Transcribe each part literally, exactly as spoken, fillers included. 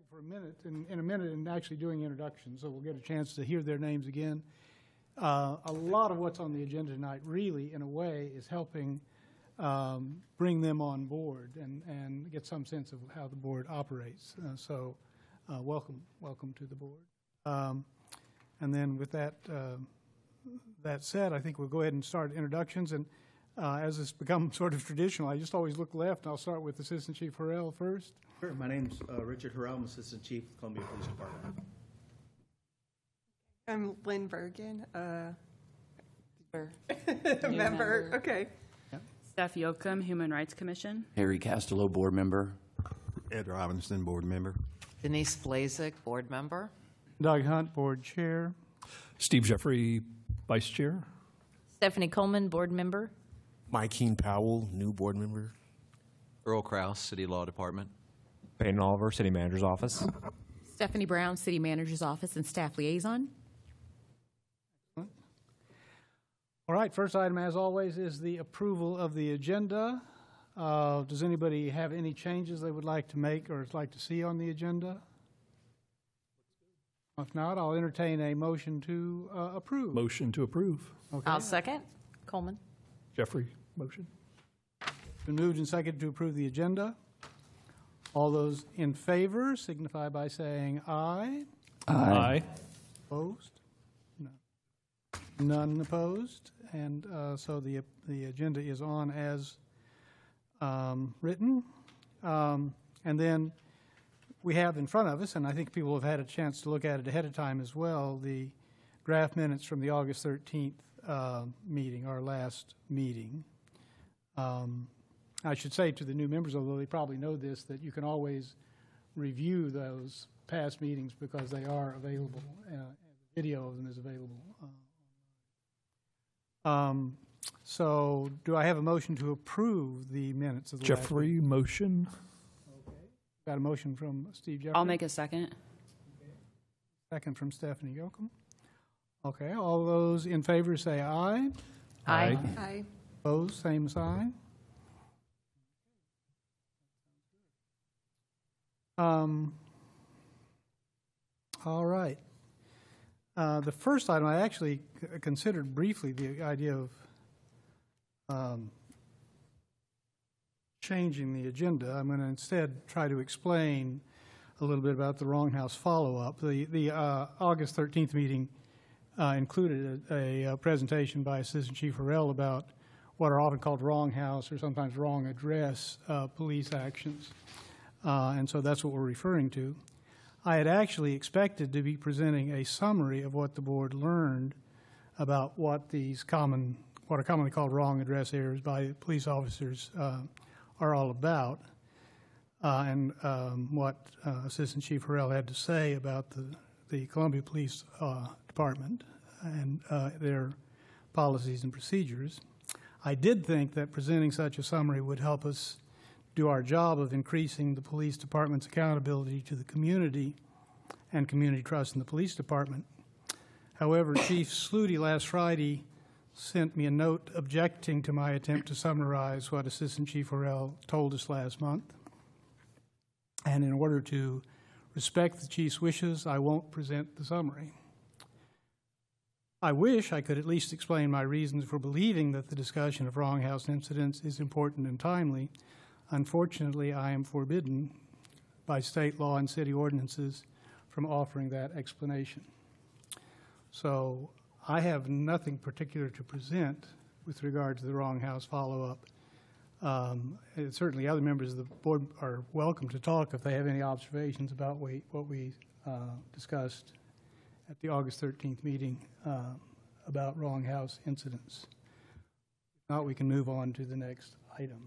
for a minute, in, in a minute, and actually doing introductions, so we'll get a chance to hear their names again. Uh, a lot of what's on the agenda tonight really, in a way, is helping um, bring them on board and, and get some sense of how the board operates. Uh, so uh, welcome, welcome to the board. Um, and then with that, uh, that said, I think we'll go ahead and start introductions. And uh, as it's become sort of traditional, I just always look left. I'll start with Assistant Chief Harrell first. Sure. My name's uh, Richard Harrell. I'm Assistant Chief of Columbia Police Department. I'm Lynn Bergen, uh, member. member. Okay. Yep. Steph Yoakum, Human Rights Commission. Harry Castello, board member. Ed Robinson, board member. Denise Blazik, board member. Doug Hunt, board chair. Steve Jeffrey, vice chair. Stephanie Coleman, board member. Mike Keen Powell, new board member. Earl Krause, City Law Department. Peyton Oliver, City Manager's Office. Stephanie Brown, City Manager's Office and Staff Liaison. All right, first item, as always, is the approval of the agenda. Uh, does anybody have any changes they would like to make or like to see on the agenda? If not, I'll entertain a motion to uh, approve. Motion to approve. Okay. I'll second. Coleman. Jeffrey, motion. It's been moved and seconded to approve the agenda. All those in favor signify by saying aye. Aye. Aye. Opposed? No. None opposed. And uh, so the, the agenda is on as um, written. Um, and then we have in front of us, and I think people have had a chance to look at it ahead of time as well, the draft minutes from the August thirteenth uh, meeting, our last meeting. Um, I should say to the new members, although they probably know this, that you can always review those past meetings because they are available. Uh, the video of them is available. Uh, um, so do I have a motion to approve the minutes of the Jeffrey, last motion. Okay. Got a motion from Steve Jeffrey? I'll make a second. Okay. Second from Stephanie Yoakum. Okay. All those in favor say aye. Aye. Aye. Opposed, same sign. Um, all right. Uh, the first item, I actually c considered briefly the idea of um, changing the agenda. I'm going to instead try to explain a little bit about the Wronghouse follow-up. The, the uh, August thirteenth meeting uh, included a, a presentation by Assistant Chief Harrell about what are often called Wronghouse or sometimes wrong address uh, police actions. Uh, and so that's what we're referring to. I had actually expected to be presenting a summary of what the board learned about what these common, what are commonly called wrong address errors by police officers uh, are all about, uh, and um, what uh, Assistant Chief Harrell had to say about the, the Columbia Police uh, Department and uh, their policies and procedures. I did think that presenting such a summary would help us do our job of increasing the police department's accountability to the community and community trust in the police department. However, Chief Sluty last Friday sent me a note objecting to my attempt to summarize what Assistant Chief Harrell told us last month. And in order to respect the Chief's wishes, I won't present the summary. I wish I could at least explain my reasons for believing that the discussion of Wronghouse incidents is important and timely. Unfortunately, I am forbidden by state law and city ordinances from offering that explanation. So I have nothing particular to present with regard to the Wronghouse follow-up. Um, and certainly other members of the board are welcome to talk if they have any observations about we, what we uh, discussed at the August thirteenth meeting uh, about Wronghouse incidents. If not, we can move on to the next item.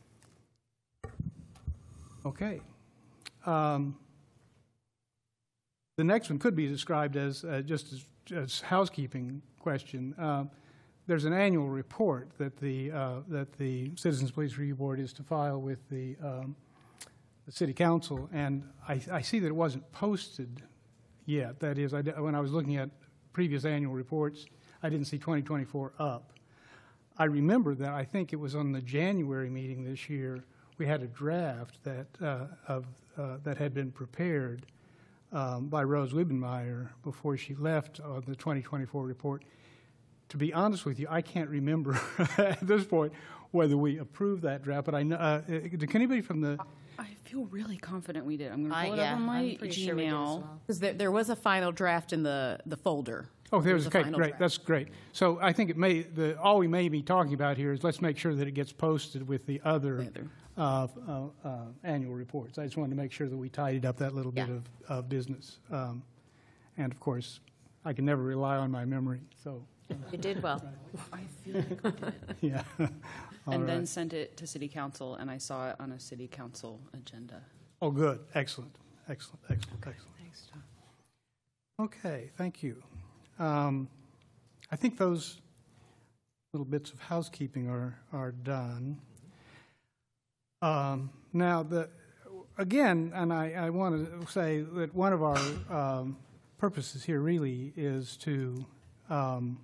Okay. Um, the next one could be described as uh, just as, as housekeeping question. Uh, there's an annual report that the uh, that the Citizens Police Review Board is to file with the, um, the City Council, and I, I see that it wasn't posted yet. That is, I, when I was looking at previous annual reports, I didn't see twenty twenty-four up. I remember that I think it was on the January meeting this year we had a draft that uh, of uh, that had been prepared um, by Rose Wiebenmeyer before she left on the twenty twenty-four report. To be honest with you, I can't remember at this point whether we approved that draft, but I know, uh, can anybody from the, I feel really confident we did. I'm going to I- pull it yeah, up on my I'm pretty sure we did as Gmail. well. Because there, there was a final draft in the, the folder. oh, there's, a okay, final great, draft. that's great. So I think it may, the, all we may be talking about here is let's make sure that it gets posted with the other The other. uh, uh, uh, annual reports. I just wanted to make sure that we tidied up that little bit Yeah. of, of business. Um, And of course, I can never rely on my memory, so, You did well. I feel like we did. yeah. All And then right. sent it to city council, and I saw it on a city council agenda. Oh, good, excellent, excellent, excellent, excellent. Thanks, John. Okay, thank you. Um, I think those little bits of housekeeping are, are done. Um, Now, the, again, and I, I want to say that one of our um, purposes here really is to um,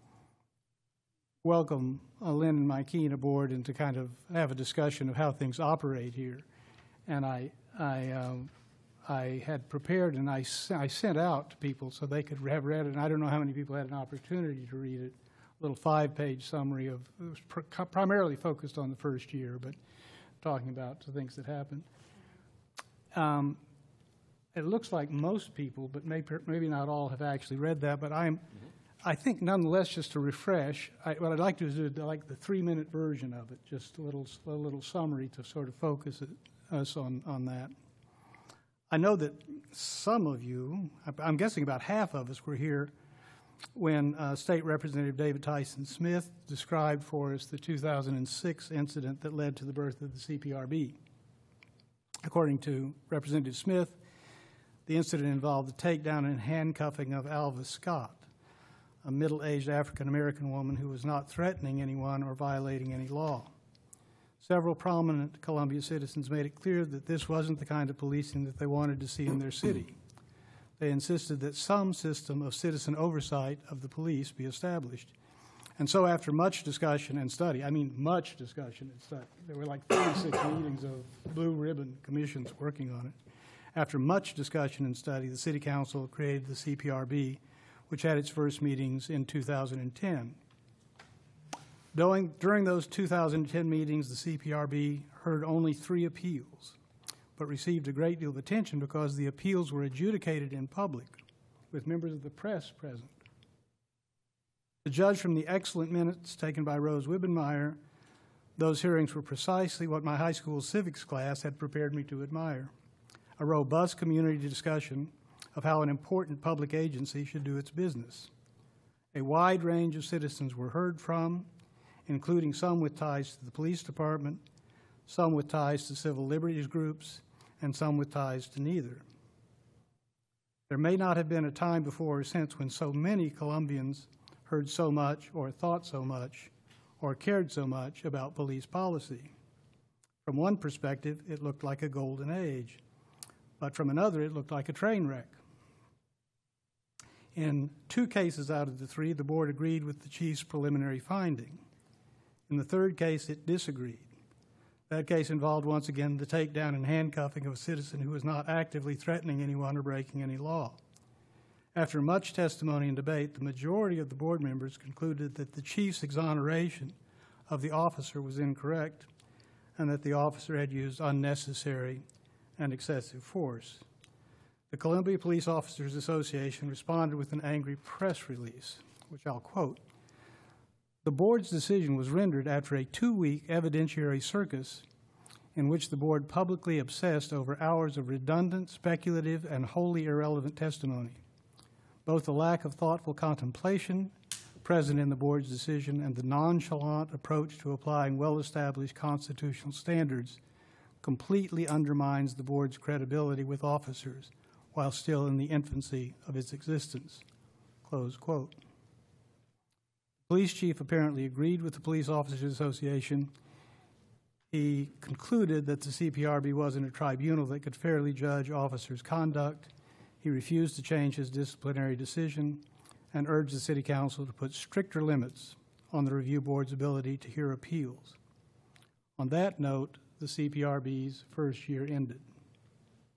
welcome uh, Lynn and Mike Keene aboard and to kind of have a discussion of how things operate here. And I, I, um, I had prepared and I, s- I sent out to people so they could have read it, and I don't know how many people had an opportunity to read it, a little five-page summary of, it was pr- primarily focused on the first year, but talking about the things that happened. Um, It looks like most people, but maybe, maybe not all, have actually read that, but I'm, I think nonetheless, just to refresh, I, what I'd like to do is do like the three-minute version of it, just a little, a little summary to sort of focus it, us on, on that. I know that some of you, I- I'm guessing about half of us were here when uh, State Representative David Tyson Smith described for us the two thousand six incident that led to the birth of the C P R B. According to Representative Smith, the incident involved the takedown and handcuffing of Alva Scott, a middle-aged African-American woman who was not threatening anyone or violating any law. Several prominent Columbia citizens made it clear that this wasn't the kind of policing that they wanted to see in their city. They insisted that some system of citizen oversight of the police be established. And so after much discussion and study, I mean much discussion and study, there were like thirty-six meetings of blue ribbon commissions working on it. After much discussion and study, the City Council created the C P R B, which had its first meetings in two thousand ten. During, during those two thousand ten meetings, the C P R B heard only three appeals, but received a great deal of attention because the appeals were adjudicated in public, with members of the press present. To judge from the excellent minutes taken by Rose Wiebenmeyer, those hearings were precisely what my high school civics class had prepared me to admire: a robust community discussion of how an important public agency should do its business. A wide range of citizens were heard from, including some with ties to the police department, some with ties to civil liberties groups, and some with ties to neither. There may not have been a time before or since when so many Columbians heard so much or thought so much or cared so much about police policy. From one perspective, it looked like a golden age, but from another, it looked like a train wreck. In two cases out of the three, the board agreed with the chief's preliminary finding. In the third case, it disagreed. That case involved, once again, the takedown and handcuffing of a citizen who was not actively threatening anyone or breaking any law. After much testimony and debate, the majority of the board members concluded that the chief's exoneration of the officer was incorrect and that the officer had used unnecessary and excessive force. The Columbia Police Officers Association responded with an angry press release, which I'll quote. The board's decision was rendered after a two-week evidentiary circus in which the board publicly obsessed over hours of redundant, speculative, and wholly irrelevant testimony. Both the lack of thoughtful contemplation present in the board's decision and the nonchalant approach to applying well-established constitutional standards completely undermines the board's credibility with officers while still in the infancy of its existence. Close quote. The police chief apparently agreed with the Police Officers Association. He concluded that the C P R B wasn't a tribunal that could fairly judge officers' conduct. He refused to change his disciplinary decision and urged the City Council to put stricter limits on the review board's ability to hear appeals. On that note, the C P R B's first year ended.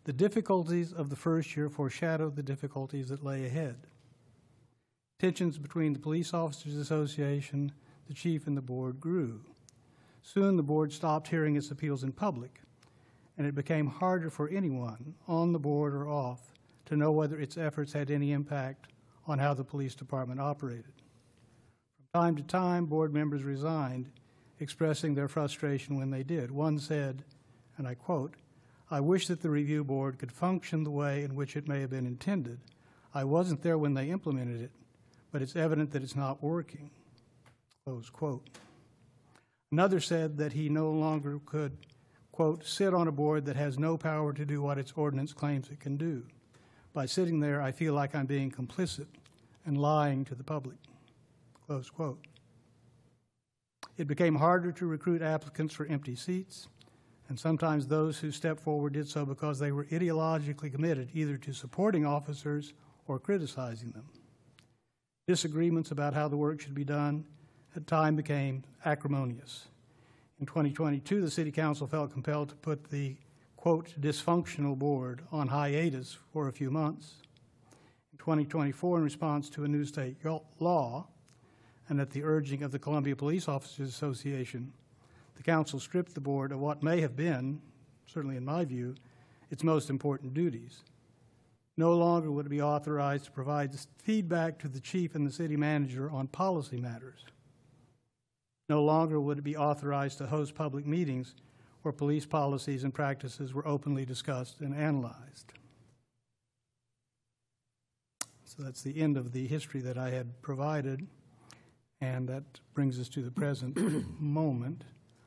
The difficulties of the first year foreshadowed the difficulties that lay ahead. Tensions between the Police Officers Association, the chief, and the board grew. Soon the board stopped hearing its appeals in public, and it became harder for anyone, on the board or off, to know whether its efforts had any impact on how the police department operated. From time to time, board members resigned, expressing their frustration when they did. One said, and I quote, "I wish that the review board could function the way in which it may have been intended. I wasn't there when they implemented it, but it's evident that it's not working." Close quote. Another said that he no longer could, quote, "sit on a board that has no power to do what its ordinance claims it can do. By sitting there, I feel like I'm being complicit and lying to the public," close quote. It became harder to recruit applicants for empty seats, and sometimes those who stepped forward did so because they were ideologically committed either to supporting officers or criticizing them. Disagreements about how the work should be done at times became acrimonious. In twenty twenty-two, the City Council felt compelled to put the, quote, "dysfunctional board" on hiatus for a few months. In twenty twenty-four, in response to a new state law, and at the urging of the Columbia Police Officers Association, the council stripped the board of what may have been, certainly in my view, its most important duties. No longer would it be authorized to provide feedback to the chief and the city manager on policy matters. No longer would it be authorized to host public meetings where police policies and practices were openly discussed and analyzed. So that's the end of the history that I had provided, and that brings us to the present moment.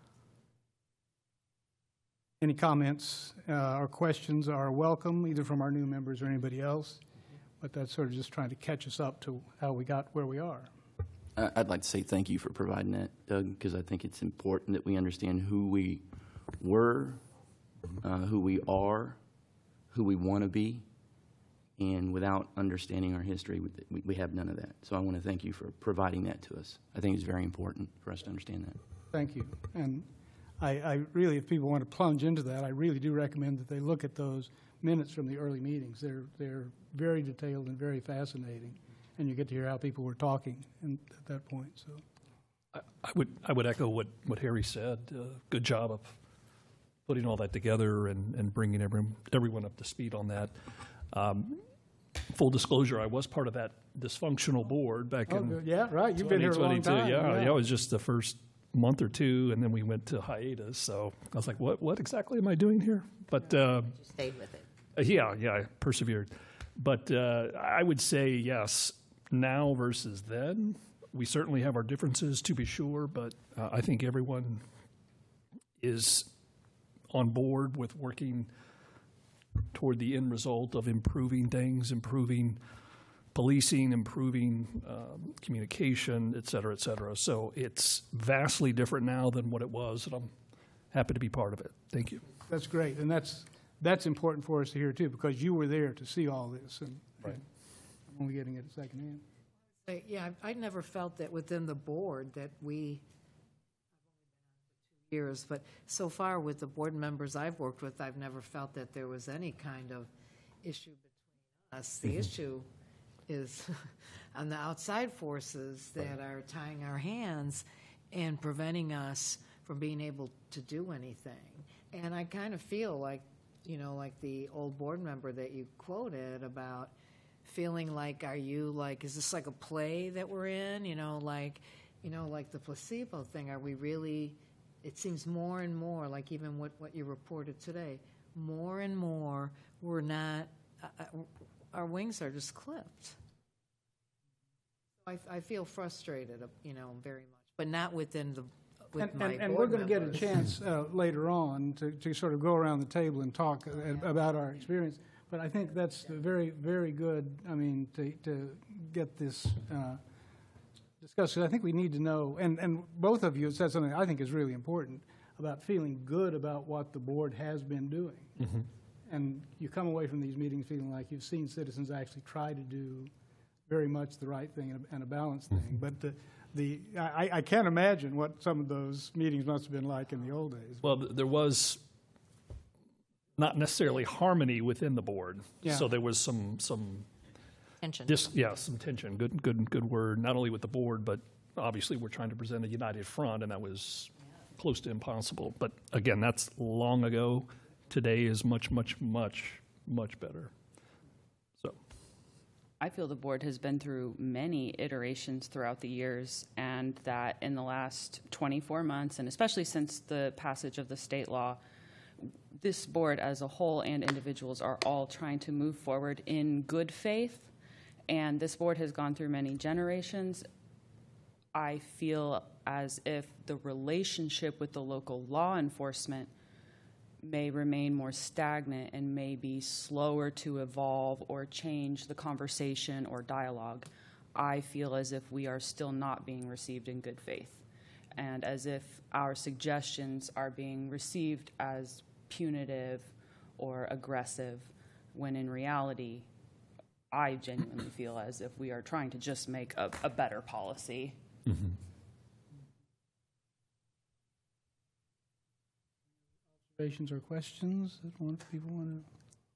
Any comments uh, or questions are welcome, either from our new members or anybody else, but that's sort of just trying to catch us up to how we got where we are. I- I'd like to say thank you for providing that, Doug, because I think it's important that we understand who we were, uh, who we are, who we want to be, and without understanding our history, we, we have none of that. So I want to thank you for providing that to us. I think it's very important for us to understand that. Thank you. And I, I really, if people want to plunge into that, I really do recommend that they look at those minutes from the early meetings. They're, they're very detailed and very fascinating, and you get to hear how people were talking in, at that point. So, I I would, I would echo what, what Harry said. Uh, Good job of putting all that together and, and bringing everyone, everyone up to speed on that. Um, Full disclosure, I was part of that dysfunctional board back oh, in good. Yeah, right. You've been here a long time. Yeah, yeah, yeah, it was just the first month or two, and then we went to hiatus. So I was like, what, what exactly am I doing here? But uh, Stayed with it. uh, yeah, yeah, I persevered. But uh, I would say, yes, now versus then, we certainly have our differences, to be sure, but uh, I think everyone is on board with working toward the end result of improving things, improving policing, improving um, communication, et cetera, et cetera. So it's vastly different now than what it was, and I'm happy to be part of it. Thank you. that's great. And that's, that's important for us to hear, too, because you were there to see all this. And, Right. and I'm only getting it secondhand. Uh, Yeah, I I never felt that within the board that we, years, but so far with the board members I've worked with, I've never felt that there was any kind of issue between us. The issue is on the outside forces that are tying our hands and preventing us from being able to do anything. And I kind of feel like, you know, like the old board member that you quoted about feeling like, are you like, is this like a play that we're in? You know, like, you know, like the placebo thing. Are we really, it seems more and more, like even what, what you reported today, more and more we're not, uh, uh, our wings are just clipped. I, I feel frustrated, uh, you know, very much, but not within the, with And, my and, and we're board going to get a members. chance uh, later on to, to sort of go around the table and talk uh, about our experience. But I think that's very, very good, I mean, to, to get this uh, discussed. 'Cause I think we need to know, and, and both of you have said something I think is really important about feeling good about what the board has been doing. Mm-hmm. And you come away from these meetings feeling like you've seen citizens actually try to do very much the right thing and a, and a balanced thing. Mm-hmm. But the, the I, I can't imagine what some of those meetings must have been like in the old days. Well, th- there was not necessarily harmony within the board. Yeah. So there was some, some, Tension. dis, yeah, some tension, good, good, good word, not only with the board, but obviously we're trying to present a united front, and that was close to impossible. But again, that's long ago. Today is much, much, much, much better. So. I feel the board has been through many iterations throughout the years, and that in the last twenty-four months, and especially since the passage of the state law, this board as a whole and individuals are all trying to move forward in good faith. And this board has gone through many generations. I feel as if the relationship with the local law enforcement may remain more stagnant and may be slower to evolve or change the conversation or dialogue. I feel as if we are still not being received in good faith, and as if our suggestions are being received as punitive or aggressive, when in reality, I genuinely feel as if we are trying to just make a, a better policy. Mm-hmm. Observations or questions that one people want to?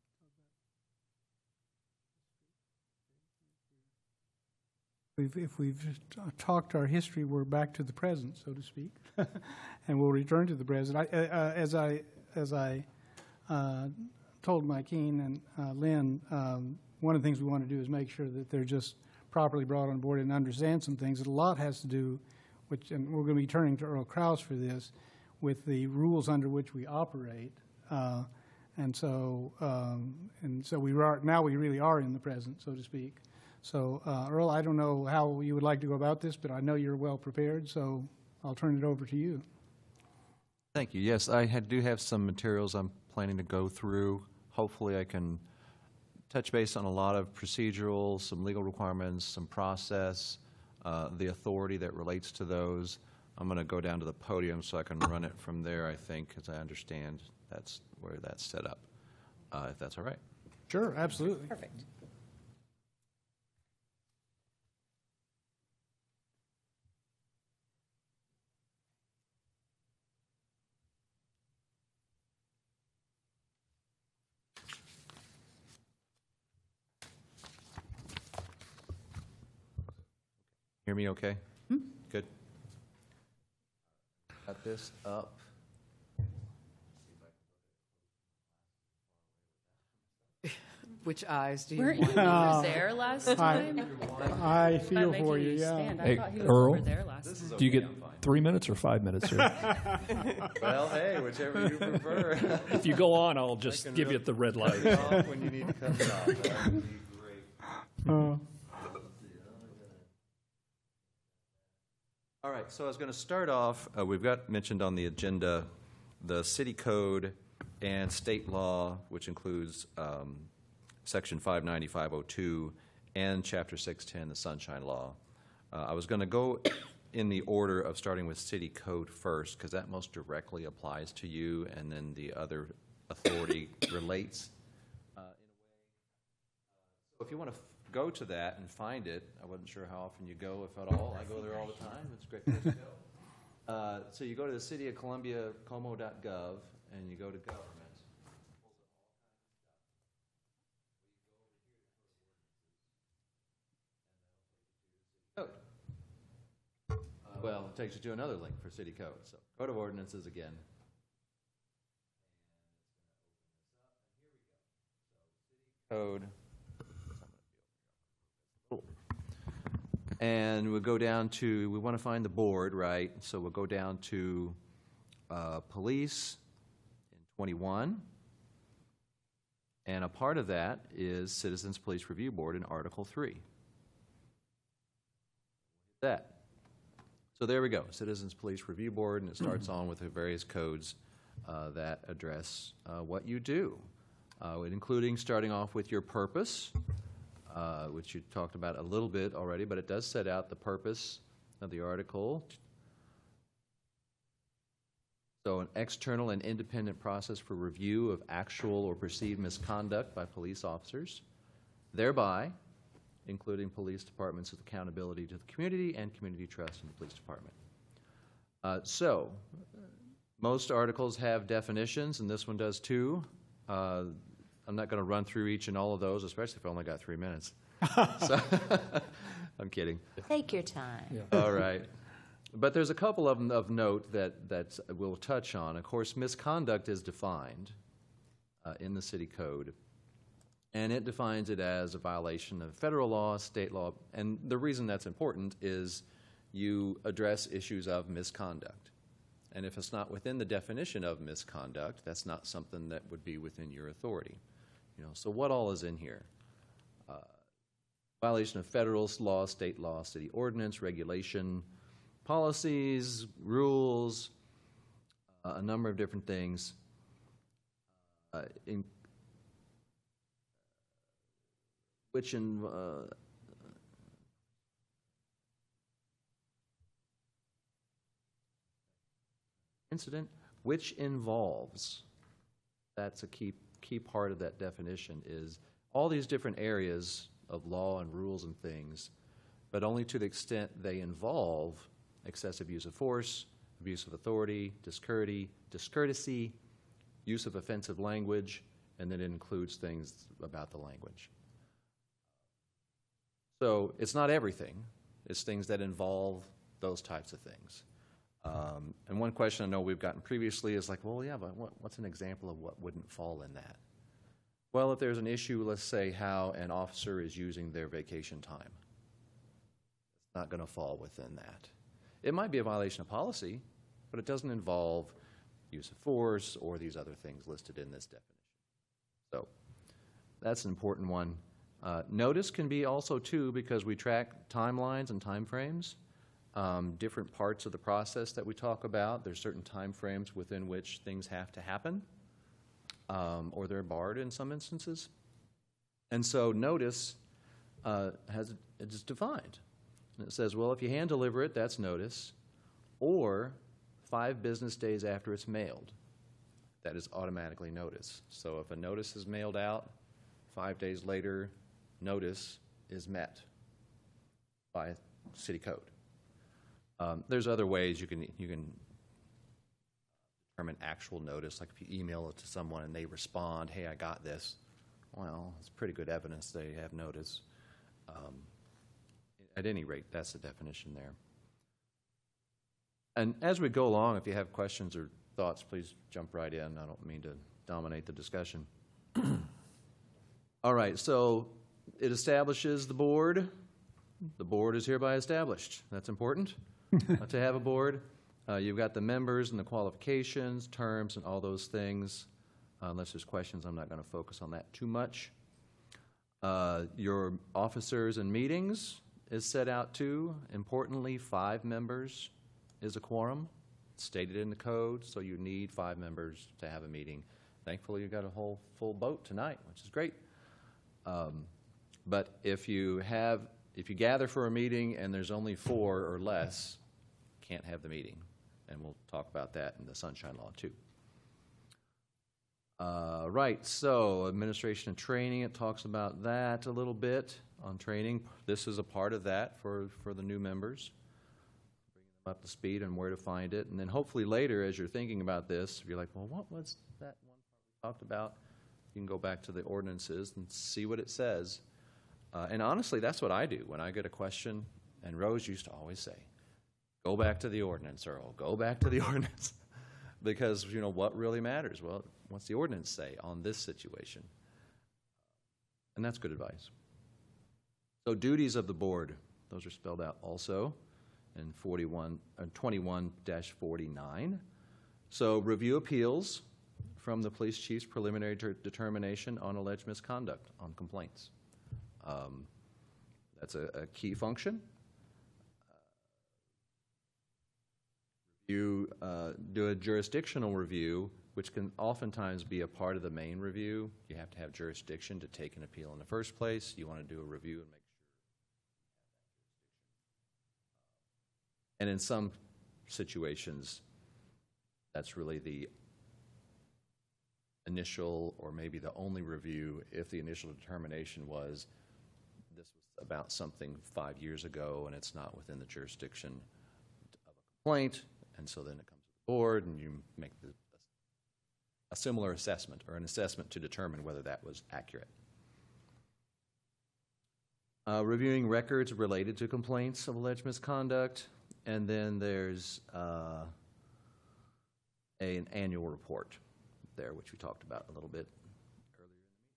We've, if we've talked our history, we're back to the present, so to speak, and we'll return to the present. I, uh, as I as I uh, told Mike Keene and uh, Lynn, um, one of the things we want to do is make sure that they're just properly brought on board and understand some things. A lot has to do, which, and we're going to be turning to Earl Krause for this, with the rules under which we operate, uh, and so um, and so we are now we really are in the present, so to speak. So uh, Earl, I don't know how you would like to go about this, but I know you're well prepared, so I'll turn it over to you. Thank you. Yes, I had, do have some materials I'm planning to go through. Hopefully I can touch base on a lot of procedural, some legal requirements, some process, uh, the authority that relates to those. I'm going to go down to the podium so I can run it from there, I think, as I understand that's where that's set up, uh, if that's all right. Sure, absolutely. Perfect. Hear me okay? Hmm? Good. Got this up. Which eyes do you Weren't want? you Uh, over there last I, time? I By feel making for you, yeah. stand. I Hey, thought he was Earl, over there last time. Do you get three minutes or five minutes here? Well, hey, whichever you prefer. If you go on, I'll just give you the red light. Off when you need to cut it off. That would be great. Uh, All right, so I was going to start off, uh, we've got mentioned on the agenda the city code and state law, which includes um, section five ninety, five oh two, and chapter six ten, the Sunshine Law. Uh, I was going to go in the order of starting with city code first, because that most directly applies to you, and then the other authority relates uh, in a way. Uh, so if you want to go to that and find it. I wasn't sure how often you go, if at all. I go there all the time. It's a great place to go. Uh, so you go to the city of Columbia, como dot gov, and you go to government. Code. Uh, well, it takes you to another link for city code. So go to ordinances again. Code. And we'll go down to, we want to find the board, right? So we'll go down to uh, police in twenty-one. And a part of that is Citizens Police Review Board in Article three. That. So there we go, Citizens Police Review Board, and it starts on with the various codes uh, that address uh, what you do, uh, including starting off with your purpose, Uh, which you talked about a little bit already, but it does set out the purpose of the article. So an external and independent process for review of actual or perceived misconduct by police officers, thereby including police departments' accountability to the community and community trust in the police department. Uh, so most articles have definitions, and this one does too. Uh, I'm not going to run through each and all of those, especially if I only got three minutes. So, I'm kidding. Take your time. All right. But there's a couple of them of note that, that we'll touch on. Of course, misconduct is defined uh, in the city code, and it defines it as a violation of federal law, state law, and the reason that's important is you address issues of misconduct. And if it's not within the definition of misconduct, that's not something that would be within your authority. You know, so what all is in here? Uh, violation of federal law, state law, city ordinance, regulation, policies, rules, uh, a number of different things. Uh, in, which in uh, incident, which involves, that's a key key part of that definition, is all these different areas of law and rules and things, but only to the extent they involve excessive use of force, abuse of authority, discourtesy, discourtesy, use of offensive language, and then it includes things about the language. So it's not everything. It's things that involve those types of things. Um, and one question I know we've gotten previously is like, well, yeah, but what, what's an example of what wouldn't fall in that? Well, if there's an issue, let's say how an officer is using their vacation time, it's not going to fall within that. It might be a violation of policy, but it doesn't involve use of force or these other things listed in this definition. So that's an important one. Uh, notice can be also, too, because we track timelines and time frames. Um, different parts of the process that we talk about, there's certain time frames within which things have to happen, um, or they're barred in some instances. And so notice uh, has it's defined. And it says, well, if you hand deliver it, that's notice, or five business days after it's mailed, that is automatically notice. So if a notice is mailed out, five days later, notice is met by city code. Um, there's other ways you can you can determine actual notice, like if you email it to someone and they respond, hey, I got this. Well, it's pretty good evidence they have notice. Um, at any rate, that's the definition there. And as we go along, if you have questions or thoughts, please jump right in. I don't mean to dominate the discussion. All right, so it establishes the board. The board is hereby established. That's important. uh, to have a board. Uh, you've got the members and the qualifications, terms, and all those things. Uh, unless there's questions, I'm not going to focus on that too much. Uh, your officers and meetings is set out too. Importantly, five members is a quorum. It's stated in the code, so you need five members to have a meeting. Thankfully, you got a whole full boat tonight, which is great. Um, but if you have If you gather for a meeting and there's only four or less, can't have the meeting. And we'll talk about that in the Sunshine Law, too. Uh, right, so administration and training, it talks about that a little bit on training. This is a part of that for, for the new members, bringing them up to speed on where to find it. And then hopefully later, as you're thinking about this, if you're like, well, what was that one part we talked about? You can go back to the ordinances and see what it says. Uh, and honestly, that's what I do when I get a question. And Rose used to always say, go back to the ordinance, Earl. Go back to the ordinance. Because, you know, what really matters? Well, what's the ordinance say on this situation? And that's good advice. So duties of the board, those are spelled out also in forty-one, uh, twenty-one dash forty-nine. So review appeals from the police chief's preliminary ter- determination on alleged misconduct on complaints. Um, that's a, a key function. You uh, do a jurisdictional review, which can oftentimes be a part of the main review. You have to have jurisdiction to take an appeal in the first place. You want to do a review and make sure. And in some situations, that's really the initial or maybe the only review if the initial determination was this was about something five years ago and it's not within the jurisdiction of a complaint. And so then it comes to the board and you make the a similar assessment or an assessment to determine whether that was accurate. Uh, reviewing records related to complaints of alleged misconduct, and then there's uh, a, an annual report there, which we talked about a little bit earlier.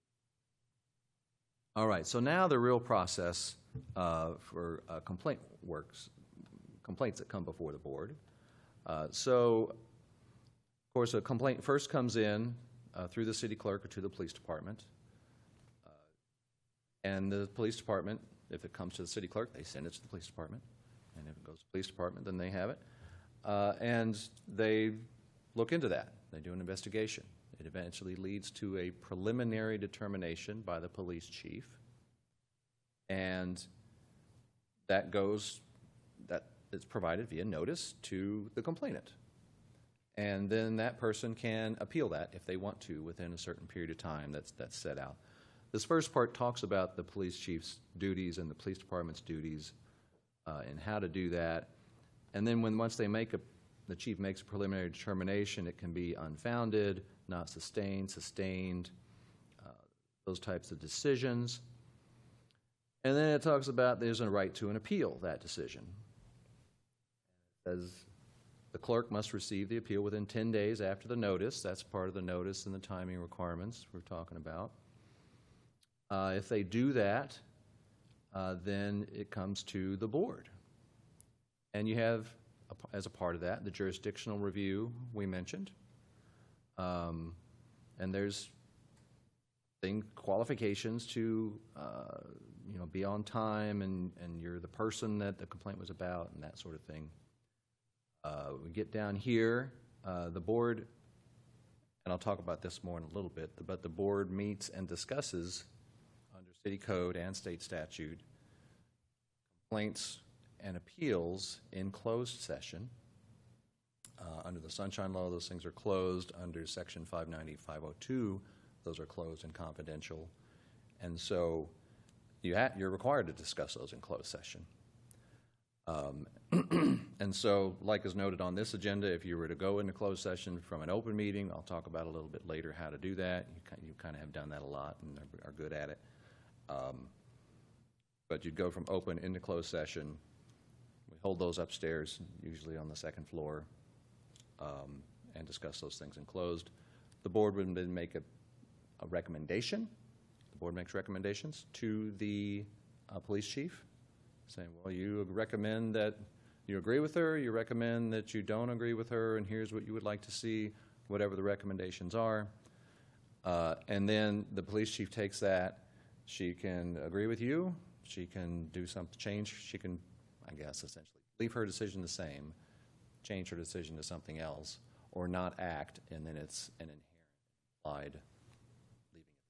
All right, so now the real process uh, for uh, complaint works, complaints that come before the board. Uh, so, of course, a complaint first comes in uh, through the city clerk or to the police department. Uh, and the police department, if it comes to the city clerk, they send it to the police department. And if it goes to the police department, then they have it. Uh, and they look into that. They do an investigation. It eventually leads to a preliminary determination by the police chief. And that goes, that is provided via notice to the complainant. And then that person can appeal that if they want to within a certain period of time that's, that's set out. This first part talks about the police chief's duties and the police department's duties uh, and how to do that. And then when once they make a, the chief makes a preliminary determination, it can be unfounded, not sustained, sustained, uh, those types of decisions. And then it talks about there's a right to an appeal that decision. As the clerk must receive the appeal within ten days after the notice. That's part of the notice and the timing requirements we're talking about. Uh, if they do that, uh, then it comes to the board. And you have, a, as a part of that, the jurisdictional review we mentioned. Um, and there's thing, qualifications to uh, you know, be on time, and, and you're the person that the complaint was about, and that sort of thing. Uh, we get down here, uh, the board, and I'll talk about this more in a little bit, but the board meets and discusses under city code and state statute complaints and appeals in closed session. Uh, under the Sunshine Law, those things are closed. Under Section five ninety, five oh two, those are closed and confidential. And so you ha you're required to discuss those in closed session. Um, and so, like is noted on this agenda, if you were to go into closed session from an open meeting, I'll talk about a little bit later how to do that. You kind, you kind of have done that a lot and are, are good at it. Um, but you'd go from open into closed session. We hold those upstairs, usually on the second floor, um, and discuss those things in closed. The board would then make a, a recommendation. The board makes recommendations to the uh, police chief, saying, well, you recommend that you agree with her, you recommend that you don't agree with her, and here's what you would like to see, whatever the recommendations are. Uh, and then the police chief takes that. She can agree with you. She can do some change. She can, I guess, essentially leave her decision the same, change her decision to something else, or not act, and then it's an inherent implied leaving it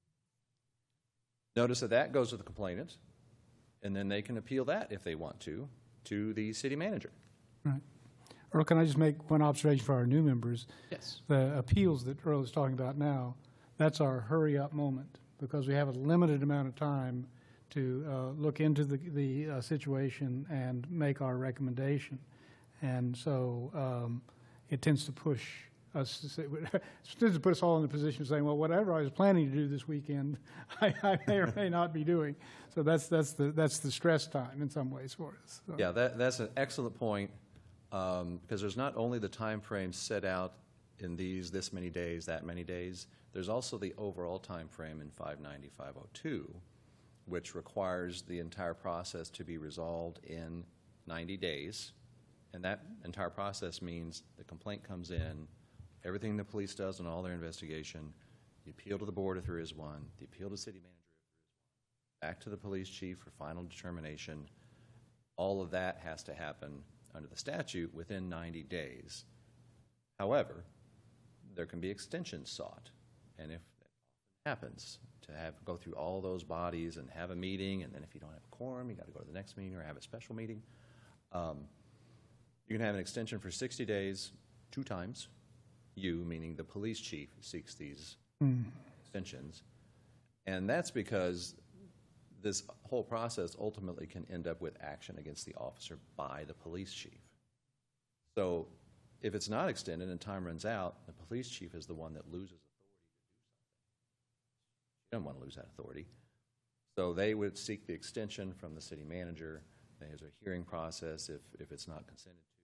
the same. Notice that that goes to the complainant, and then they can appeal that if they want to, to the city manager. Right. Earl, can I just make one observation for our new members? Yes. The appeals that Earl is talking about now, that's our hurry-up moment, because we have a limited amount of time to uh, look into the, the uh, situation and make our recommendation. And so um, it tends to push us, to say, it tends to put us all in a position of saying, well, whatever I was planning to do this weekend, I, I may or may not be doing. So that's, that's, the, that's the stress time in some ways for us. So. Yeah, that, that's an excellent point, um, because there's not only the time frame set out in these this many days, that many days, there's also the overall time frame in five ninety, five oh two, which requires the entire process to be resolved in ninety days. And that entire process means the complaint comes in, everything the police does in all their investigation, the appeal to the board if there is one, the appeal to the city manager if there is one, back to the police chief for final determination. All of that has to happen under the statute within ninety days. However, there can be extensions sought, and if that happens, to have go through all those bodies and have a meeting, and then if you don't have a quorum, you got to go to the next meeting or have a special meeting. Um, you can have an extension for sixty days, two times. You, meaning the police chief, seeks these mm. extensions. And that's because this whole process ultimately can end up with action against the officer by the police chief. So if it's not extended and time runs out, the police chief is the one that loses authority to do something. He doesn't want to lose that authority. So they would seek the extension from the city manager. There's a hearing process if, if it's not consented to.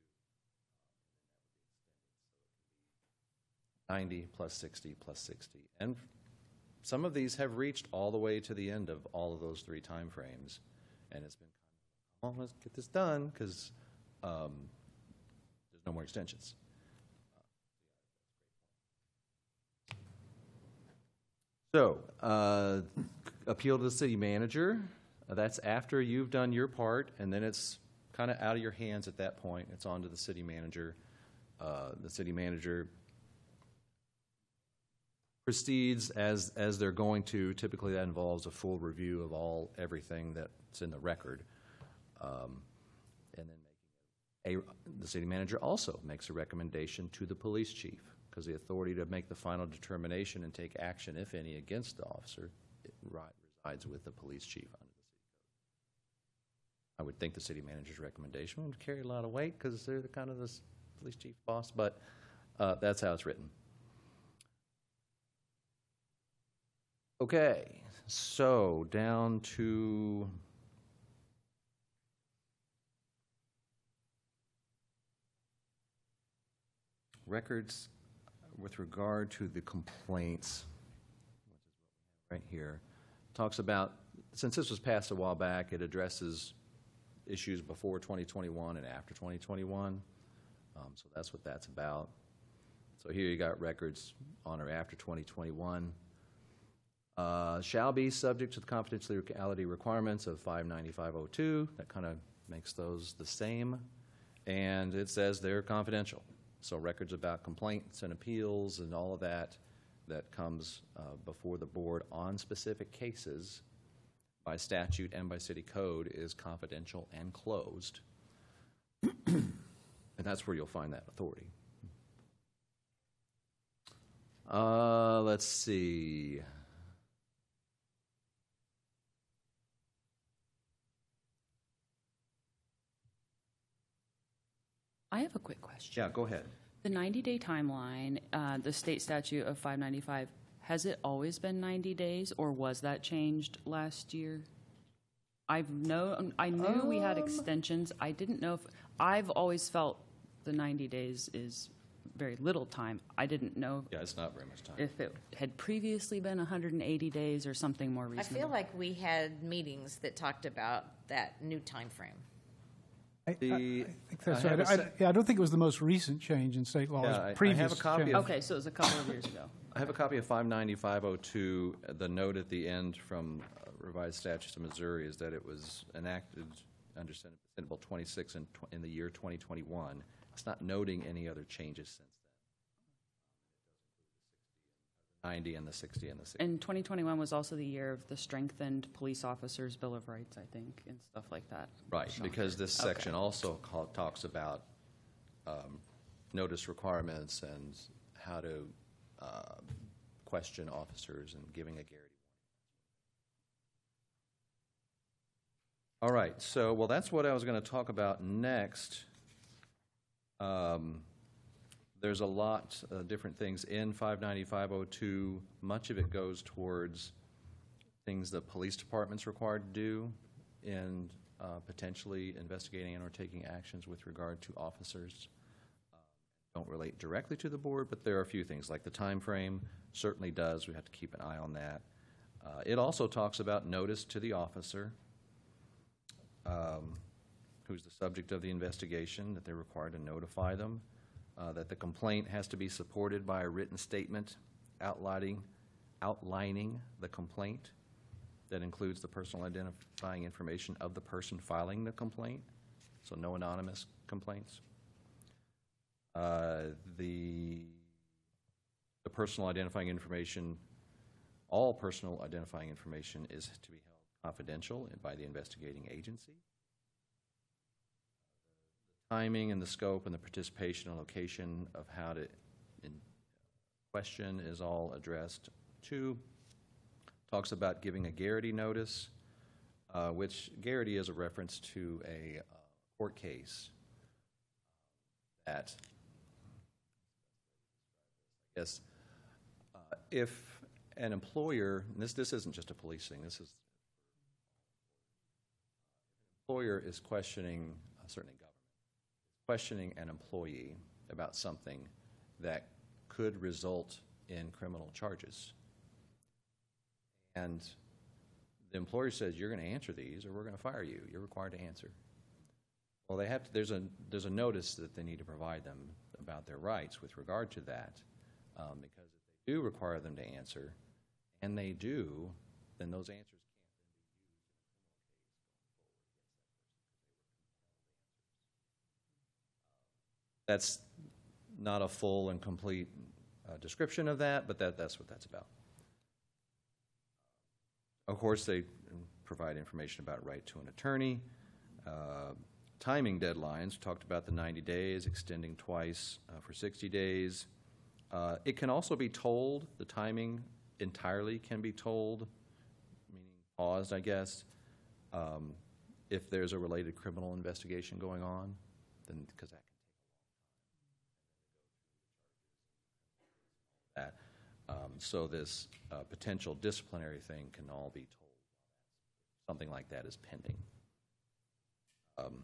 ninety plus sixty plus sixty. And some of these have reached all the way to the end of all of those three timeframes. And it's been kind of, oh, let's get this done because um, there's no more extensions. So, uh, appeal to the city manager. Uh, that's after you've done your part, and then it's kind of out of your hands at that point. It's on to the city manager. Uh, the city manager proceeds as as they're going to. Typically, that involves a full review of all everything that's in the record, um, and then making a. The city manager also makes a recommendation to the police chief, because the authority to make the final determination and take action, if any, against the officer it resides with the police chief under the city code. I would think the city manager's recommendation would carry a lot of weight because they're the kind of the police chief boss, but uh, that's how it's written. Okay, so down to records with regard to the complaints, right here, talks about, since this was passed a while back, it addresses issues before twenty twenty-one and after twenty twenty-one. Um, so that's what that's about. So here you got records on or after twenty twenty-one. Uh, shall be subject to the confidentiality requirements of five ninety-five oh two. That kind of makes those the same. And it says they're confidential. So records about complaints and appeals and all of that that comes uh, before the board on specific cases by statute and by city code is confidential and closed. And that's where you'll find that authority. Uh, let's see. I have a quick question. Yeah, go ahead. The ninety-day timeline, uh, the state statute of five ninety-five, has it always been ninety days, or was that changed last year? I've know, I knew we had Um. extensions. I didn't know if, I've always felt the ninety days is very little time. I didn't know Yeah, it's not very much time. if it had previously been one hundred eighty days or something more I reasonable. feel like we had meetings that talked about that new time frame. I, The- I, I think that's I right. have a I, se- yeah, I don't think it was the most recent change in state law. It was Yeah, I- I have a previous copy change. of- Okay, so it was a couple of years ago. I have a copy of five ninety-five oh two. The note at the end from uh, revised statutes of Missouri is that it was enacted under Senate Senate Bill twenty-six in, tw- in the year twenty twenty-one. It's not noting any other changes since then. ninety and the sixty and the sixty. And twenty twenty-one was also the year of the strengthened police officers' Bill of Rights, I think, and stuff like that. Right, because this Okay. section also call, talks about um, notice requirements and how to uh, question officers and giving a guarantee. All right, so, well, that's what I was going to talk about next. Um, there's a lot of different things in five ninety-five oh two. Much of it goes towards things the police department's required to do in uh, potentially investigating and or taking actions with regard to officers. Uh, don't relate directly to the board, but there are a few things, like the time frame certainly does. We have to keep an eye on that. Uh, it also talks about notice to the officer, um, who's the subject of the investigation, that they're required to notify them, uh, that the complaint has to be supported by a written statement outlining, outlining the complaint. That includes the personal identifying information of the person filing the complaint, so no anonymous complaints. Uh, the, the personal identifying information, all personal identifying information is to be held confidential by the investigating agency. The timing and the scope and the participation and location of how to in question is all addressed. Two, talks about giving a Garrity notice, uh, which Garrity is a reference to a uh, court case that Yes. Uh, If an employer, and this, this isn't just a police thing, this is, employer is questioning, uh, certainly government, questioning an employee about something that could result in criminal charges. And the employer says, you're going to answer these or we're going to fire you. You're required to answer. Well, they have to, there's a, there's a notice that they need to provide them about their rights with regard to that. Um, because if they do require them to answer, and they do, then those answers can't then be used in a criminal case going forward. That's not a full and complete uh, description of that, but that, that's what that's about. Of course, they provide information about right to an attorney. Uh, timing deadlines, talked about the ninety days, extending twice uh, for sixty days. Uh, it can also be told, the timing entirely can be told, meaning paused, I guess, um, if there's a related criminal investigation going on, then because that can take that. Um, so this uh, potential disciplinary thing can all be told. Something like that is pending. Um,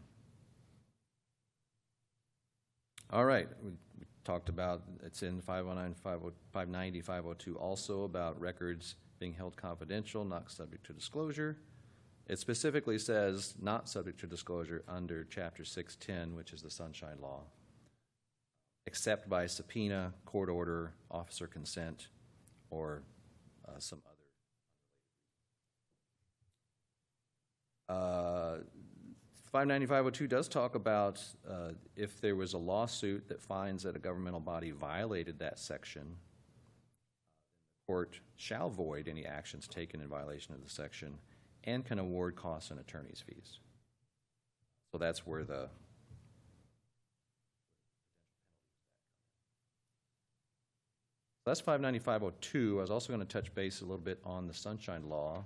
all right, we, we talked about, it's in five oh nine, five ninety, five oh two also about records being held confidential, not subject to disclosure. It specifically says not subject to disclosure under Chapter six ten, which is the Sunshine Law, except by subpoena, court order, officer consent, or uh, some other. Uh, five ninety, five oh two does talk about uh, if there was a lawsuit that finds that a governmental body violated that section, the court shall void any actions taken in violation of the section and can award costs and attorney's fees. So that's where the that's five ninety, five oh two. I was also going to touch base a little bit on the Sunshine Law.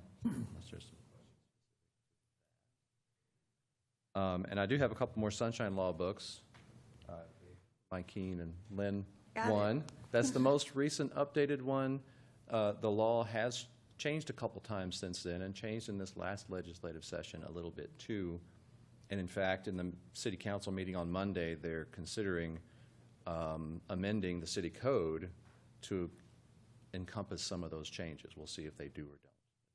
Um, and I do have a couple more Sunshine Law books. Uh, Mike Keene and Lynn one. That's the most recent updated one. Uh, the law has changed a couple times since then and changed in this last legislative session a little bit too. And in fact, in the city council meeting on Monday, they're considering um, amending the city code to encompass some of those changes. We'll see if they do or don't.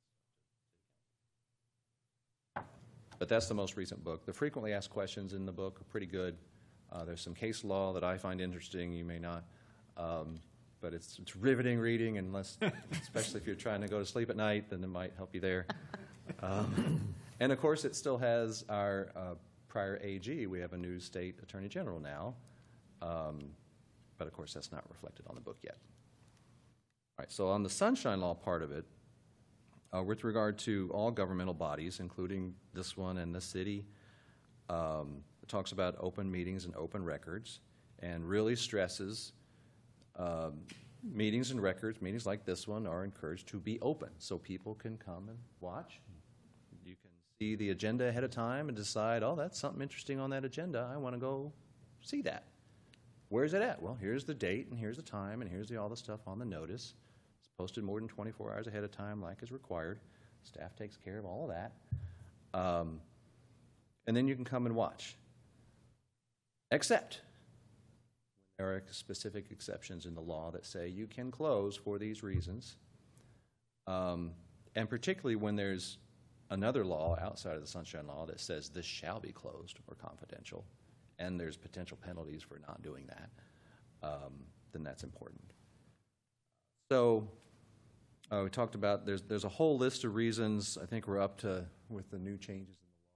But that's the most recent book. The frequently asked questions in the book are pretty good. Uh, there's some case law that I find interesting. You may not. Um, but it's, it's riveting reading, unless, especially if you're trying to go to sleep at night, then it might help you there. Um, and of course, it still has our uh, prior A G. We have a new state attorney general now. Um, but of course, that's not reflected on the book yet. All right, so on the Sunshine Law part of it, uh, with regard to all governmental bodies, including this one and the city, um, it talks about open meetings and open records, and really stresses um, meetings and records, meetings like this one, are encouraged to be open so people can come and watch. You can see the agenda ahead of time and decide, oh, that's something interesting on that agenda. I want to go see that. Where's it at? Well, here's the date, and here's the time, and here's the, all the stuff on the notice. It's posted more than twenty-four hours ahead of time, like is required. Staff takes care of all of that. Um, and then you can come and watch. Except when there are specific exceptions in the law that say you can close for these reasons. Um, and particularly when there's another law outside of the Sunshine Law that says this shall be closed or confidential, and there's potential penalties for not doing that, um, then that's important. So uh, we talked about, there's, there's a whole list of reasons. I think we're up to, with the new changes in the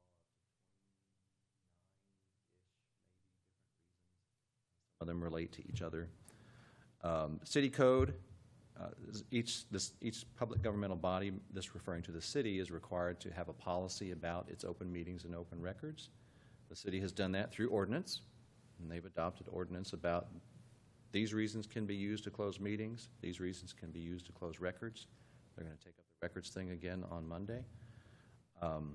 law, some of them relate to each other. Um, city code, uh, each, this, each public governmental body, this referring to the city, is required to have a policy about its open meetings and open records. The city has done that through ordinance, and they've adopted ordinance about these reasons can be used to close meetings, these reasons can be used to close records. They're going to take up the records thing again on Monday. Um,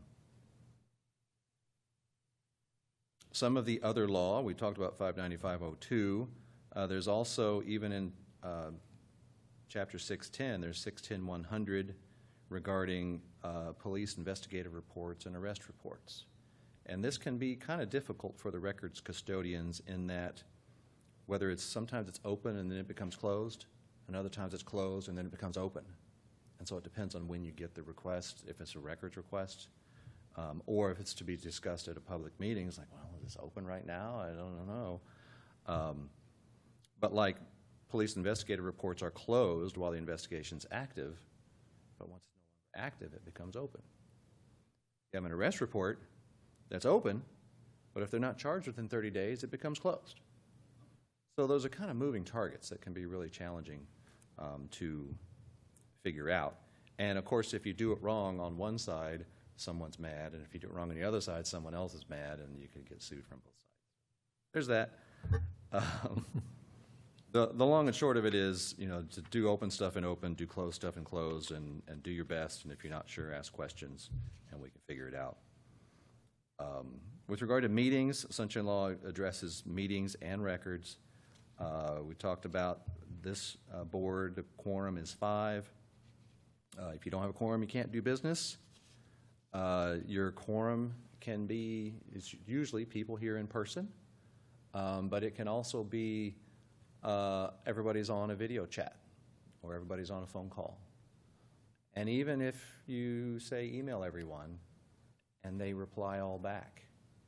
some of the other law, we talked about five ninety, five oh two. Uh, there's also, even in uh, Chapter six ten, there's six ten one hundred regarding uh, police investigative reports and arrest reports. And this can be kind of difficult for the records custodians in that whether it's sometimes it's open and then it becomes closed, and other times it's closed and then it becomes open. And so it depends on when you get the request, if it's a records request, um, or if it's to be discussed at a public meeting. It's like, well, is this open right now? I don't know. Um, but like police investigative reports are closed while the investigation's active, but once it's no longer active, it becomes open. You have an arrest report that's open, but if they're not charged within thirty days, it becomes closed. So those are kind of moving targets that can be really challenging um, to figure out. And of course, if you do it wrong on one side, someone's mad, and if you do it wrong on the other side, someone else is mad, and you could get sued from both sides. There's that. Um, the, the long and short of it is, you know, to do open stuff in open, do closed stuff in closed, and, and do your best, and if you're not sure, ask questions, and we can figure it out. Um, with regard to meetings, Sunshine Law addresses meetings and records. Uh, we talked about this uh, board, the quorum is five. Uh, if you don't have a quorum, you can't do business. Uh, your quorum can be, it's usually people here in person, um, but it can also be uh, everybody's on a video chat or everybody's on a phone call. And even if you say email everyone and they reply all back,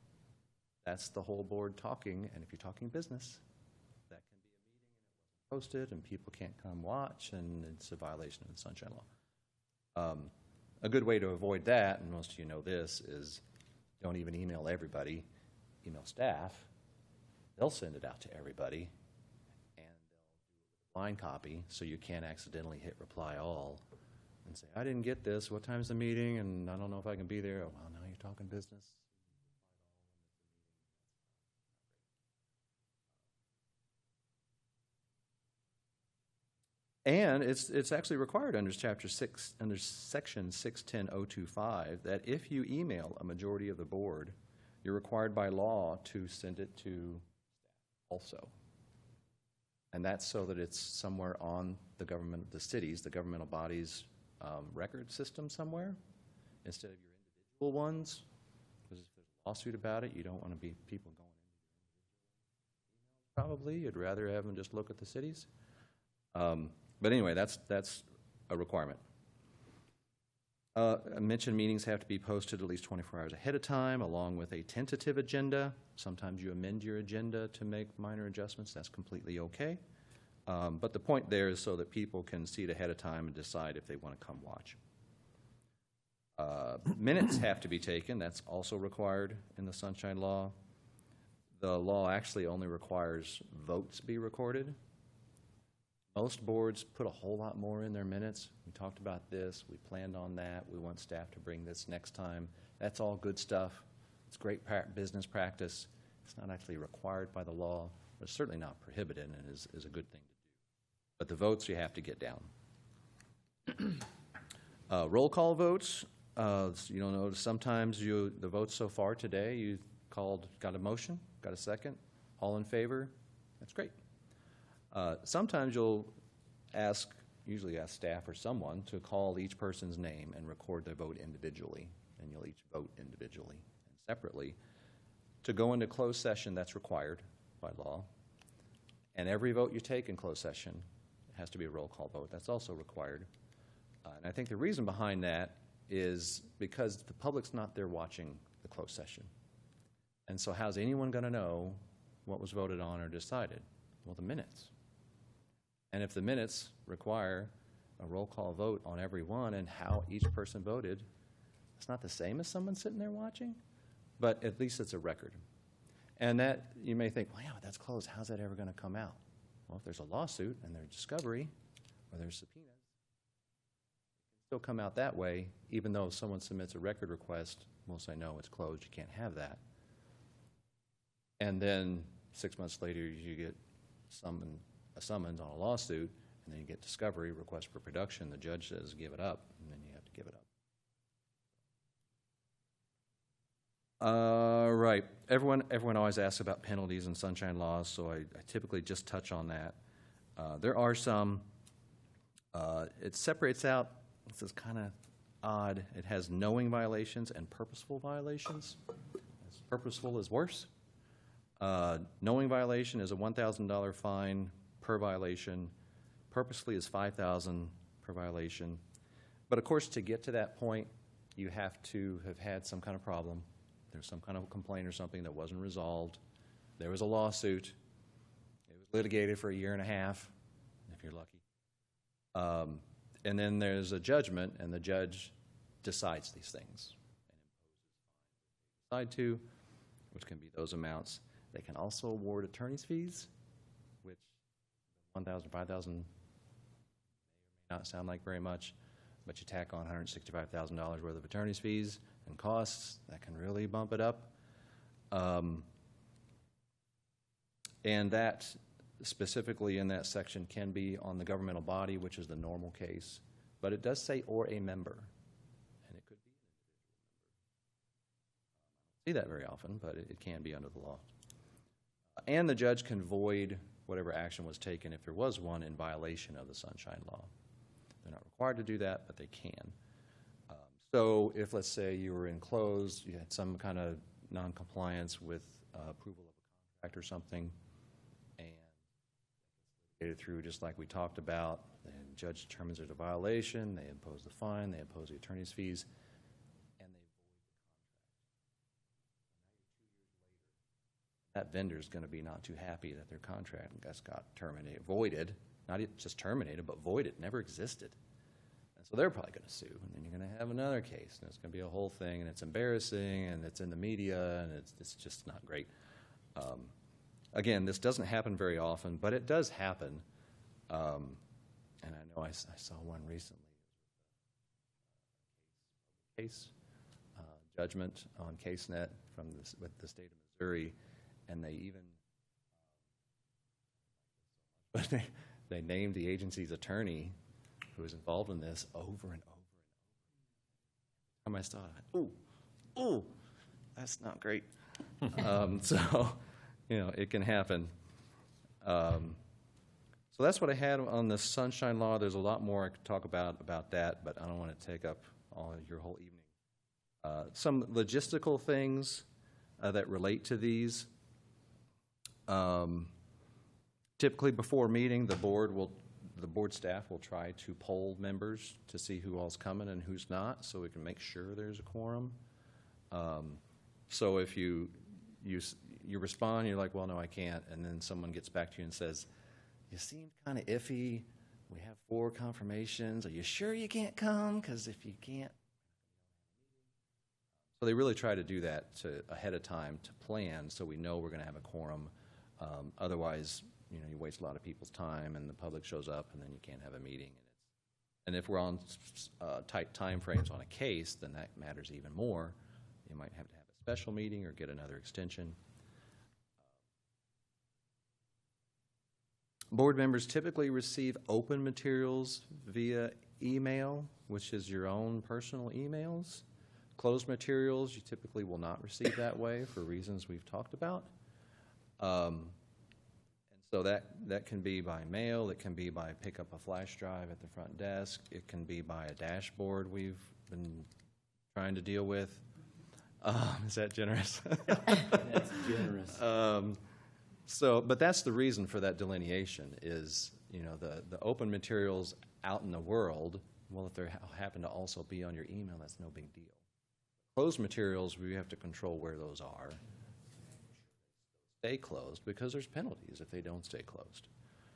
that's the whole board talking, and if you're talking business, that can be a meeting and it wasn't posted and people can't come watch, and it's a violation of the Sunshine Law. Um, a good way to avoid that, and most of you know this, is don't even email everybody. Email staff. They'll send it out to everybody, and they'll do a line copy so you can't accidentally hit reply all and say, I didn't get this. What time's the meeting? And I don't know if I can be there. Oh, well, now you're talking business. And it's, it's actually required under chapter six, under section six ten oh two five, that if you email a majority of the board, you're required by law to send it to staff also. And that's so that it's somewhere on the government, the cities, the governmental bodies' um, record system somewhere, instead of your individual ones. Because if there's a lawsuit about it, you don't want to be people going in. Probably, you'd rather have them just look at the cities. Um, But anyway, that's, that's a requirement. Uh, I mentioned meetings have to be posted at least twenty-four hours ahead of time, along with a tentative agenda. Sometimes you amend your agenda to make minor adjustments. That's completely okay. Um, but the point there is so that people can see it ahead of time and decide if they want to come watch. Uh, minutes have to be taken. That's also required in the Sunshine Law. The law actually only requires votes be recorded. Most boards put a whole lot more in their minutes. We talked about this. We planned on that. We want staff to bring this next time. That's all good stuff. It's great pra- business practice. It's not actually required by the law, but it's certainly not prohibited, and is, is a good thing to do. But the votes you have to get down. uh, roll call votes. Uh, you don't know, sometimes you, the votes so far today, you called, got a motion, got a second, all in favor. That's great. Uh, sometimes you'll ask, usually ask staff or someone, to call each person's name and record their vote individually, and you'll each vote individually and separately. To go into closed session, that's required by law, and every vote you take in closed session has to be a roll call vote. That's also required. Uh, and I think the reason behind that is because the public's not there watching the closed session. And so how's anyone going to know what was voted on or decided? Well, the minutes. And if the minutes require a roll call vote on every one and how each person voted, it's not the same as someone sitting there watching, but at least it's a record. And that, you may think, well, yeah, but that's closed. How's that ever going to come out? Well, if there's a lawsuit and there's discovery or there's subpoenas, it can still come out that way, even though if someone submits a record request, we'll say, no, it's closed. You can't have that. And then six months later, you get summon, a summons on a lawsuit, and then you get discovery, request for production. The judge says, give it up, and then you have to give it up. Uh, right. Everyone, everyone always asks about penalties and sunshine laws, so I, I typically just touch on that. Uh, There are some, uh, it separates out, this is kind of odd, it has knowing violations and purposeful violations. Purposeful is worse. Uh, Knowing violation is a one thousand dollar fine per violation. Purposefully is five thousand dollars per violation. But of course, to get to that point, you have to have had some kind of problem. There's some kind of complaint or something that wasn't resolved. There was a lawsuit. It was litigated for a year and a half, if you're lucky. Um, and then there's a judgment, and the judge decides these things. And decide to, which can be those amounts. They can also award attorney's fees, which one thousand dollars, five thousand dollars may not sound like very much, but you tack on one hundred sixty-five thousand dollars worth of attorney's fees and costs, that can really bump it up. Um, and that, specifically in that section, can be on the governmental body, which is the normal case, but it does say or a member, and it could be. See that very often, but it, it can be under the law. And the judge can void whatever action was taken, if there was one, in violation of the Sunshine Law. They're not required to do that, but they can. Um, so if, let's say, you were enclosed, you had some kind of noncompliance with uh, approval of a contract or something, and get it through just like we talked about, the judge determines there's a violation, they impose the fine, they impose the attorney's fees, and they void the contract. That vendor is going to be not too happy that their contract got terminated, voided, not just terminated, but voided, never existed. And so they're probably going to sue, and then you're going to have another case, and it's going to be a whole thing, and it's embarrassing, and it's in the media, and it's, it's just not great. Um, again, this doesn't happen very often, but it does happen. Um, and I know I, I saw one recently. Case uh, judgment on CaseNet from the, with the state of Missouri, and they even but they, they named the agency's attorney who was involved in this over and over and over. Time I saw it, ooh, ooh, that's not great. um, so, you know, it can happen. Um, so that's what I had on the Sunshine Law. There's a lot more I could talk about about that, but I don't want to take up all of your whole evening. Uh, some logistical things uh, that relate to these. Um, typically before a meeting, the board will, the board staff will try to poll members to see who all's coming and who's not, so we can make sure there's a quorum. Um, so if you, you, you respond, you're like, well, no, I can't, and then someone gets back to you and says, you seem kind of iffy. We have four confirmations. Are you sure you can't come? Because if you can't. So they really try to do that to, ahead of time to plan so we know we're going to have a quorum. Um, otherwise, you know, you waste a lot of people's time and the public shows up and then you can't have a meeting. And, it's, and if we're on uh, tight time frames on a case, then that matters even more. You might have to have a special meeting or get another extension. Board members typically receive open materials via email, which is your own personal emails. Closed materials you typically will not receive that way for reasons we've talked about. Um, and so that, that can be by mail, it can be by pick up a flash drive at the front desk, it can be by a dashboard we've been trying to deal with. Um, is that generous? That's generous. Um, So, but that's the reason for that delineation is, you know, the, the open materials out in the world, well, if they ha happen to also be on your email, that's no big deal. Closed materials, we have to control where those are. Stay closed because there's penalties if they don't stay closed.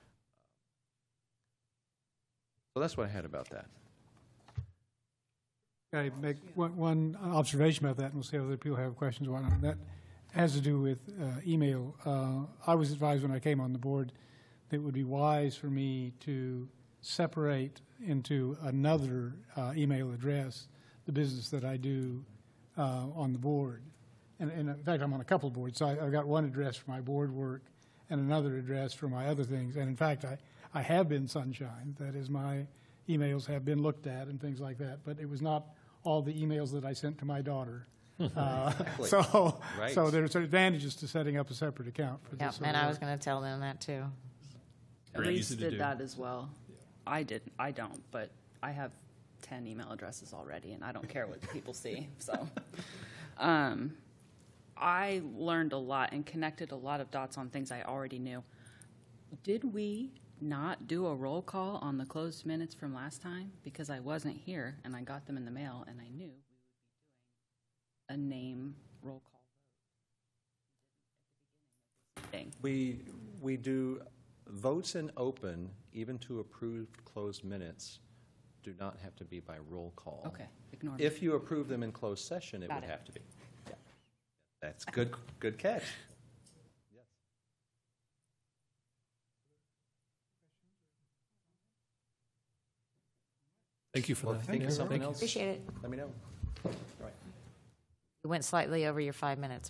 So that's what I had about that. I make one, one observation about that, and we'll see if other people have questions or whatnot. That has to do with uh, email. Uh, I was advised when I came on the board that it would be wise for me to separate into another uh, email address the business that I do uh, on the board. And, and in fact, I'm on a couple of boards, so I, I've got one address for my board work and another address for my other things. And in fact, I, I have been Sunshine. That is, my emails have been looked at and things like that. But it was not all the emails that I sent to my daughter. Uh, Exactly. so, Right. so there's advantages to setting up a separate account for Yep, this. and I was going to tell them that too. Very Reese easy to did do. that as well. I didn't, I don't, but I have ten email addresses already, and I don't care what people see, so. Um, I learned a lot and connected a lot of dots on things I already knew. Did we not do a roll call on the closed minutes from last time? Because I wasn't here, and I got them in the mail, and I knew we would be doing a name roll call vote. We, we do, votes in open, even to approved closed minutes, do not have to be by roll call. Okay, ignore me. If you approve them in closed session, it Got would it. have to be. Yeah. That's good, good catch. Yes. Thank you for Well, that. think of Yeah, something thank you. else. Appreciate it. Let me know. All right. You went slightly over your five minutes.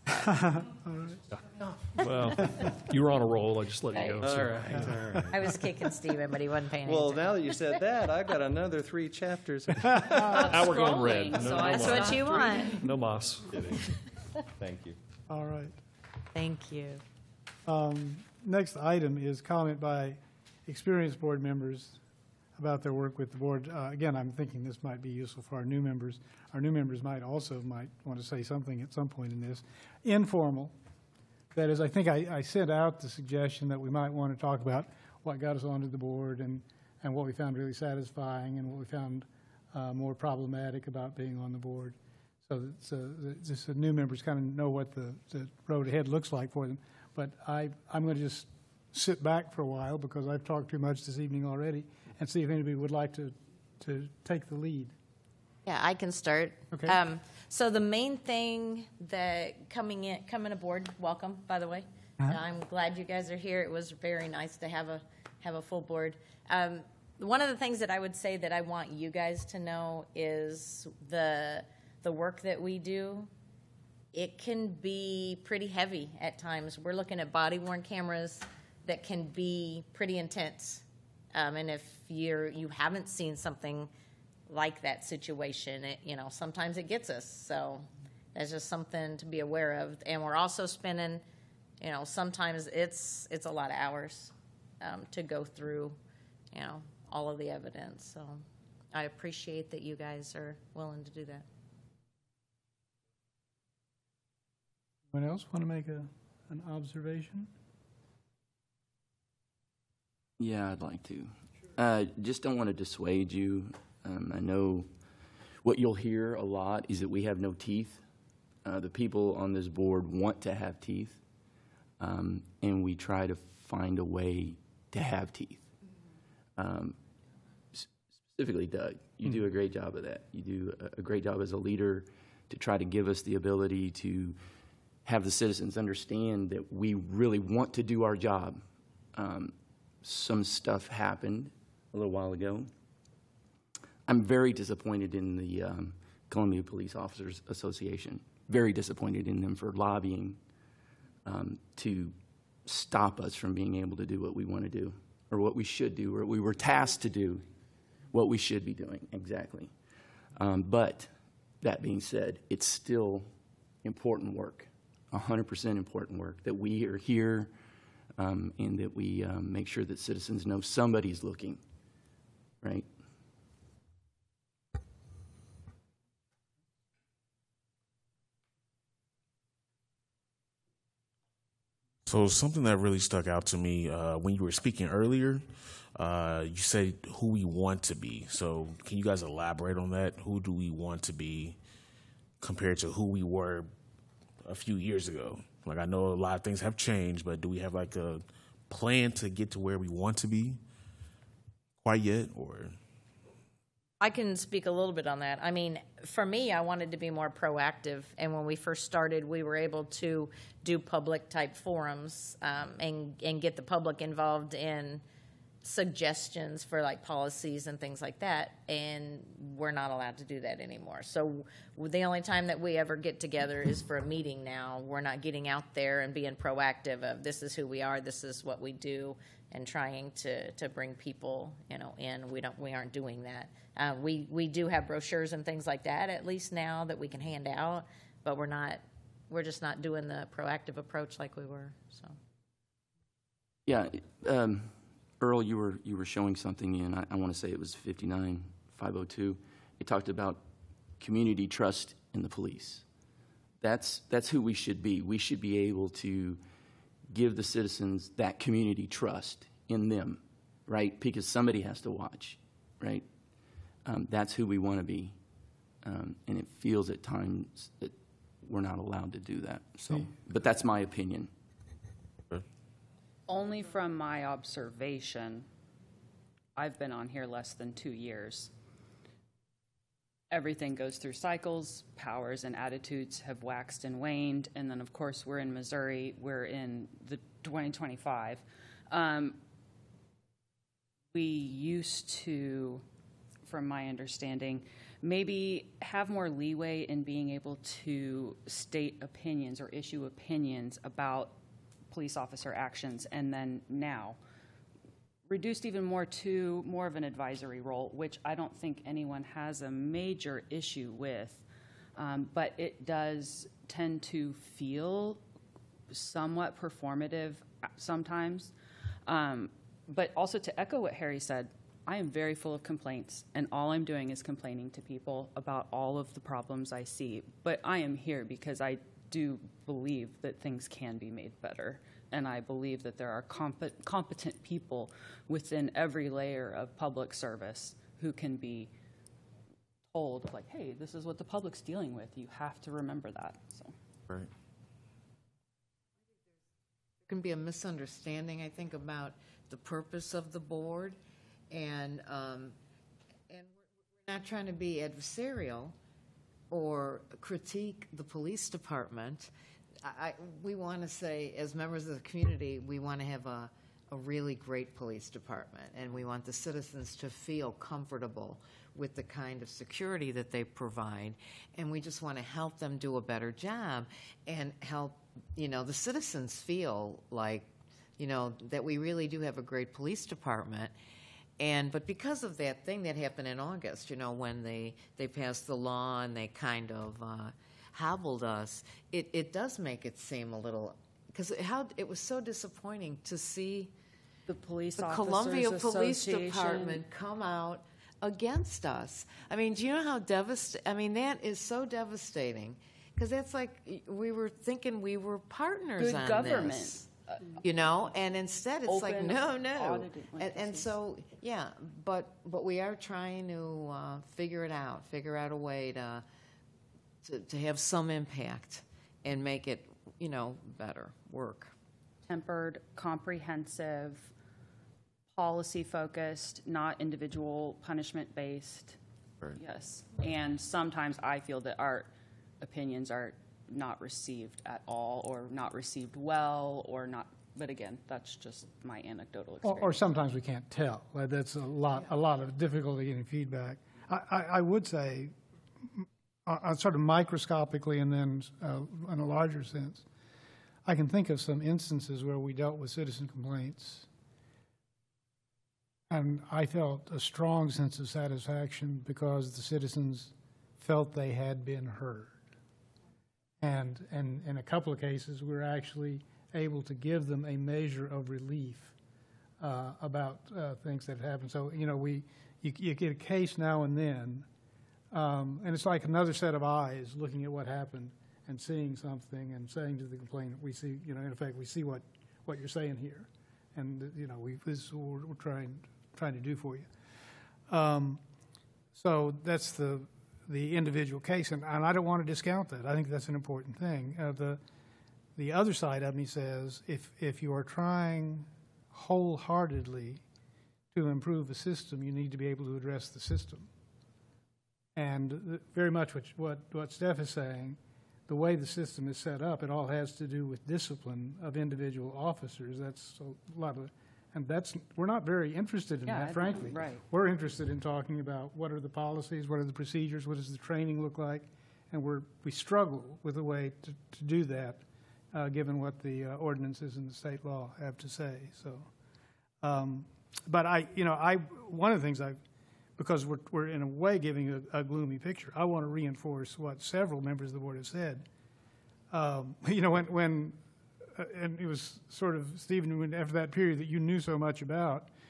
Well, you were on a roll. I just let you go. All so- right, all right. I was kicking Steven, but he wasn't paying Well, attention. now that you said that, I've got another three chapters. Now we're going red. Scrolling, No, so no I moss. That's what you want. No moss. Thank you. All right. Thank you. Um, Next item is comment by experienced board members about their work with the board. Uh, Again, I'm thinking this might be useful for our new members. Our new members might also might want to say something at some point in this. Informal. That is, I think I, I sent out the suggestion that we might want to talk about what got us onto the board and, and what we found really satisfying and what we found uh, more problematic about being on the board. So that so that just the new members kind of know what the, the road ahead looks like for them. But I, I'm going to just sit back for a while because I've talked too much this evening already and see if anybody would like to, to take the lead. Yeah, I can start. Okay. Um, so the main thing that coming in, coming aboard, welcome, by the way. Uh-huh. I'm glad you guys are here. It was very nice to have a have a full board. Um, one of the things that I would say that I want you guys to know is the the work that we do. It can be pretty heavy at times. We're looking at body-worn cameras that can be pretty intense. Um, and if you're you haven't seen something like that situation, it, you know, sometimes it gets us. So that's just something to be aware of. And we're also spending, you know, sometimes it's it's a lot of hours um, to go through, you know, all of the evidence. So I appreciate that you guys are willing to do that. Anyone else want to make a, an observation? Yeah, I'd like to. Uh, just don't want to dissuade you. Um, I know what you'll hear a lot is that we have no teeth. Uh, the people on this board want to have teeth, um, and we try to find a way to have teeth. Um, s- specifically, Doug, you do a great job of that. You do a, a great job as a leader to try to give us the ability to have the citizens understand that we really want to do our job. Um, some stuff happened a little while ago. I'm very disappointed in the um, Columbia Police Officers Association. Very disappointed in them for lobbying um, to stop us from being able to do what we want to do, or what we should do, or what we were tasked to do, what we should be doing, exactly. Um, but that being said, it's still important work, one hundred percent important work, that we are here um, and that we um, make sure that citizens know somebody's looking, right? So something that really stuck out to me uh, when you were speaking earlier, uh, you said who we want to be. So can you guys elaborate on that? Who do we want to be compared to who we were a few years ago? Like, I know a lot of things have changed, but do we have like a plan to get to where we want to be quite yet, or? I can speak a little bit on that. I mean, for me, I wanted to be more proactive, and when we first started, we were able to do public-type forums um, and and get the public involved in suggestions for like policies and things like that, and we're not allowed to do that anymore. So the only time that we ever get together is for a meeting now. We're not getting out there and being proactive of this is who we are, this is what we do, and trying to to bring people, you know, in. We don't we aren't doing that. Uh, we we do have brochures and things like that at least now that we can hand out, but we're not we're just not doing the proactive approach like we were. So Yeah, um, Earl, you were, you were showing something, and I, I want to say it was fifty-nine five oh two. It talked about community trust in the police. That's, that's who we should be. We should be able to give the citizens that community trust in them, right? Because somebody has to watch, right? Um, that's who we want to be. Um, and it feels at times that we're not allowed to do that. So, but that's my opinion. Only from my observation, I've been on here less than two years. Everything goes through cycles. Powers and attitudes have waxed and waned. And then, of course, we're in Missouri. We're in the twenty twenty-five. Um, we used to, from my understanding, maybe have more leeway in being able to state opinions or issue opinions about police officer actions, and then now reduced even more to more of an advisory role, which I don't think anyone has a major issue with, um, but it does tend to feel somewhat performative sometimes. Um, but also to echo what Harry said, I am very full of complaints, and all I'm doing is complaining to people about all of the problems I see. But I am here because I do believe that things can be made better, and I believe that there are comp- competent people within every layer of public service who can be told, like, hey, this is what the public's dealing with. You have to remember that. So. Right. There can be a misunderstanding, I think, about the purpose of the board, and um, and we're not trying to be adversarial or critique the police department. I, I, we want to say, as members of the community, we want to have a, a really great police department, and we want the citizens to feel comfortable with the kind of security that they provide, and we just want to help them do a better job and help, you know, the citizens feel like, you know, that we really do have a great police department. And but because of that thing that happened in August, you know, when they, they passed the law and they kind of uh, hobbled us, it, it does make it seem a little, because how it was so disappointing to see the police the officers Columbia Police Association. Department come out against us. I mean, do you know how devastating? I mean, that is so devastating, because that's like we were thinking we were partners Good on government. this. You know, and instead it's like, Open, no, no. audited, like And, this and is- so, yeah, but, but we are trying to uh, figure it out, figure out a way to, to, to have some impact and make it, you know, better work. Tempered, comprehensive, policy-focused, not individual punishment-based. Right. Yes. And sometimes I feel that our opinions are not received at all, or not received well, or not, but again, that's just my anecdotal Or, experience. or sometimes we can't tell. Like, that's a lot, a lot of difficulty getting feedback. I, I, I would say, uh, uh, sort of microscopically and then uh, in a larger sense, I can think of some instances where we dealt with citizen complaints, and I felt a strong sense of satisfaction because the citizens felt they had been heard. And, and in a couple of cases, we were actually able to give them a measure of relief uh, about uh, things that happened. So, you know, we you, you get a case now and then, um, and it's like another set of eyes looking at what happened and seeing something and saying to the complainant, we see, you know, in effect, we see what, what you're saying here. And, you know, we, this is what we're, we're trying, trying to do for you. Um, so that's the... the individual case, and, and I don't want to discount that. I think that's an important thing. Uh, the the other side of me says if if you are trying wholeheartedly to improve a system, you need to be able to address the system. And the, very much what, what what Steph is saying, the way the system is set up, it all has to do with discipline of individual officers. That's a lot of. And that's, we're not very interested in Yeah, I that, frankly. right. We're interested in talking about what are the policies, what are the procedures, what does the training look like, and we're, we struggle with a way to, to do that, uh, given what the uh, ordinances and the state law have to say. So, um, but I, you know, I, one of the things I, because we're, we're in a way giving a, a gloomy picture, I want to reinforce what several members of the board have said. Um, you know, when, when Uh, and it was sort of, Stephen, when, after that period that you knew so much about,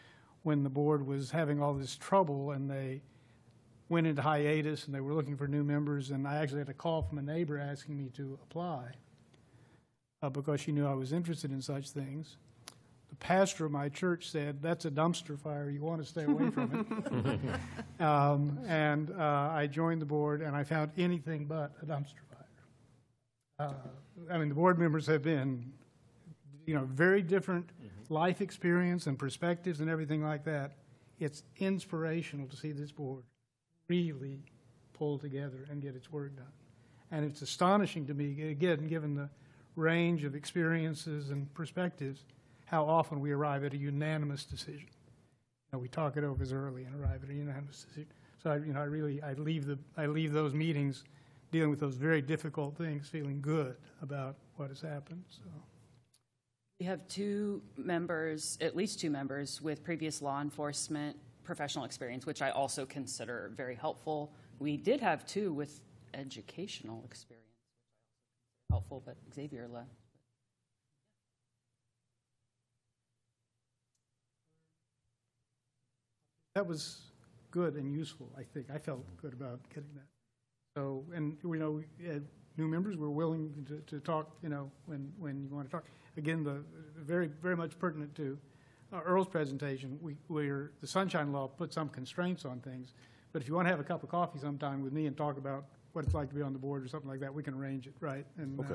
when the board was having all this trouble and they went into hiatus and they were looking for new members, and I actually had a call from a neighbor asking me to apply uh, because she knew I was interested in such things. The pastor of my church said, "That's a dumpster fire. You want to stay away from it." um, and uh, I joined the board, and I found anything but a dumpster fire. Uh, I mean, the board members have been, you know, very different life experience and perspectives and everything like that. It's inspirational to see this board really pull together and get its work done. And it's astonishing to me, again, given the range of experiences and perspectives, how often we arrive at a unanimous decision. You know, we talk it over as early and arrive at a unanimous decision. So, I, you know, I really, I leave the, I leave those meetings dealing with those very difficult things, feeling good about what has happened. So. We have two members, at least two members, with previous law enforcement professional experience, which I also consider very helpful. We did have two with educational experience, helpful, but Xavier left. That was good and useful, I think. I felt good about getting that. So, and, you know, we had new members were willing to, to talk, you know, when, when you want to talk. Again, the very, very much pertinent to uh, Earl's presentation, we, we're, the Sunshine Law put some constraints on things, but if you want to have a cup of coffee sometime with me and talk about what it's like to be on the board or something like that, we can arrange it, right? And, Okay. Uh,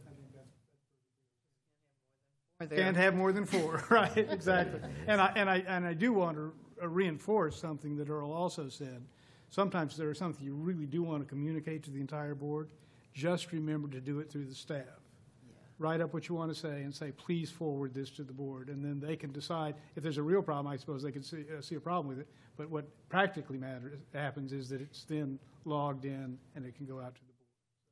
can't have more than four, right? Exactly. And I, and, I, and I do want to reinforce something that Earl also said. Sometimes there is something you really do want to communicate to the entire board. Just remember to do it through the staff. Write up what you want to say and say, please forward this to the board. And then they can decide. If there's a real problem, I suppose they could see, uh, see a problem with it. But what practically matters happens is that it's then logged in and it can go out to the board.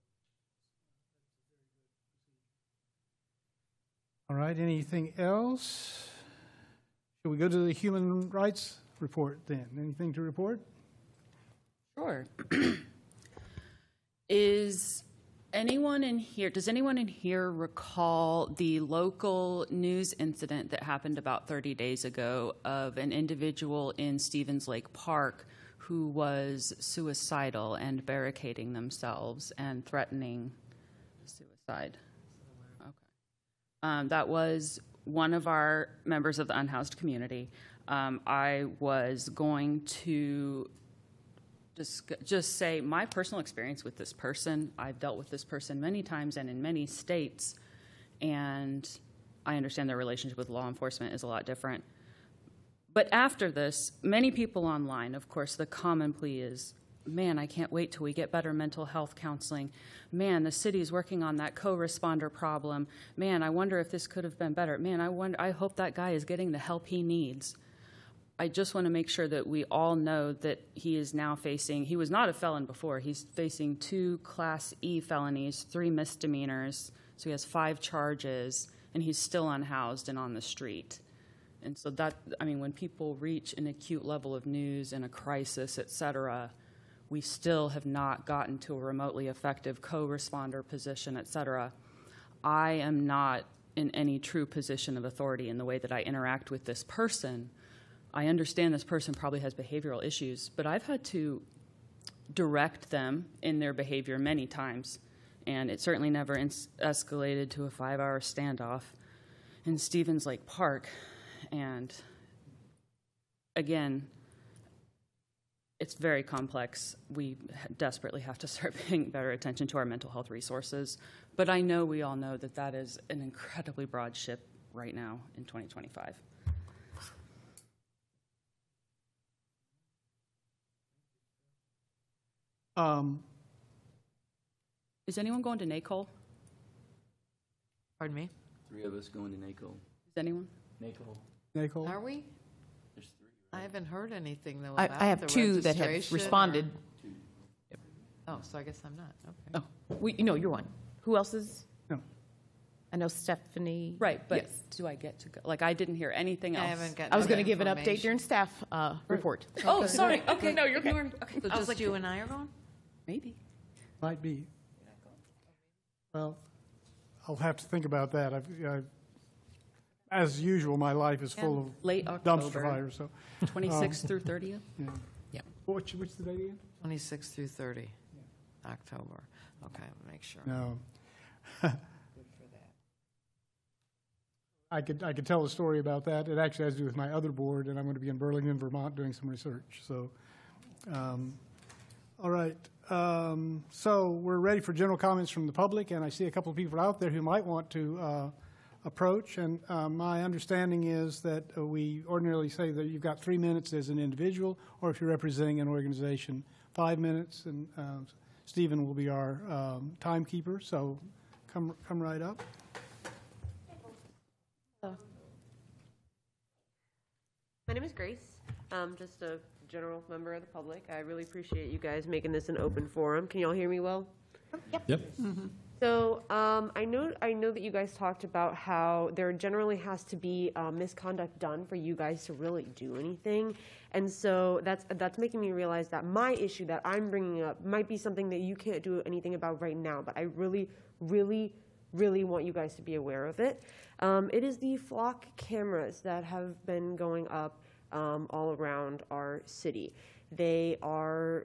All right, anything else? Shall we go to the human rights report then? Anything to report? Sure. Is anyone in here, does anyone in here recall the local news incident that happened about thirty days ago of an individual in Stevens Lake Park who was suicidal and barricading themselves and threatening suicide? Okay. Um, that was one of our members of the unhoused community. Um, I was going to Just, just say my personal experience with this person. I've dealt with this person many times and in many states, and I understand their relationship with law enforcement is a lot different. But after this, many people online, of course, the common plea is, man, I can't wait till we get better mental health counseling. Man, the city's working on that co-responder problem. Man, I wonder if this could have been better. Man, I wonder, I hope that guy is getting the help he needs. I just want to make sure that we all know that he is now facing, he was not a felon before, he's facing two Class E felonies, three misdemeanors, so he has five charges, and he's still unhoused and on the street. And so that, I mean, when people reach an acute level of news and a crisis, et cetera, we still have not gotten to a remotely effective co-responder position, et cetera. I am not in any true position of authority in the way that I interact with this person. I understand this person probably has behavioral issues, but I've had to direct them in their behavior many times, and it certainly never ins- escalated to a five-hour standoff in Stevens Lake Park. And again, it's very complex. We desperately have to start paying better attention to our mental health resources, but I know we all know that that is an incredibly broad ship right now in twenty twenty-five. Um, Is anyone going to NACOL? Pardon me? Three of us going to NACOL. Is anyone? NACOL. NACOL? Are we? There's three. I haven't heard anything, though, I, about I have the two that have registration responded. or- Oh, so I guess I'm not, okay. Oh, we, you know, you're one. Who else is? No. I know Stephanie. Right, but Yes. do I get to go? Like, I didn't hear anything else. I haven't gotten I was going to other give an update information. during staff uh, report. Oh, sorry. Okay. No, you're okay. Ignore me. Okay. So I was just like, you and I are going? maybe. Might be. Well, I'll have to think about that. I've, I've as usual, my life is full of Late dumpster October. fires, so. twenty-sixth um, through thirtieth? Yeah. Yep. Which, what's the date again? twenty-six through thirty, October. Okay, make sure. No. Good for that. I could, I could tell a story about that. It actually has to do with my other board, and I'm going to be in Burlington, Vermont, doing some research, so. um, All right, um, so we're ready for general comments from the public, and I see a couple of people out there who might want to uh, approach, and uh, my understanding is that uh, we ordinarily say that you've got three minutes as an individual, or if you're representing an organization, five minutes, and uh, Stephen will be our um, timekeeper, so come, come right up. My name is Grace. I'm just a general member of the public. I really appreciate you guys making this an open forum. Can you all hear me well? Yep. Yep. So um, I know I know that you guys talked about how there generally has to be uh, misconduct done for you guys to really do anything, and so that's that's making me realize that my issue that I'm bringing up might be something that you can't do anything about right now. But I really, really, really want you guys to be aware of it. Um, it is the flock cameras that have been going up um, all around our city. They are.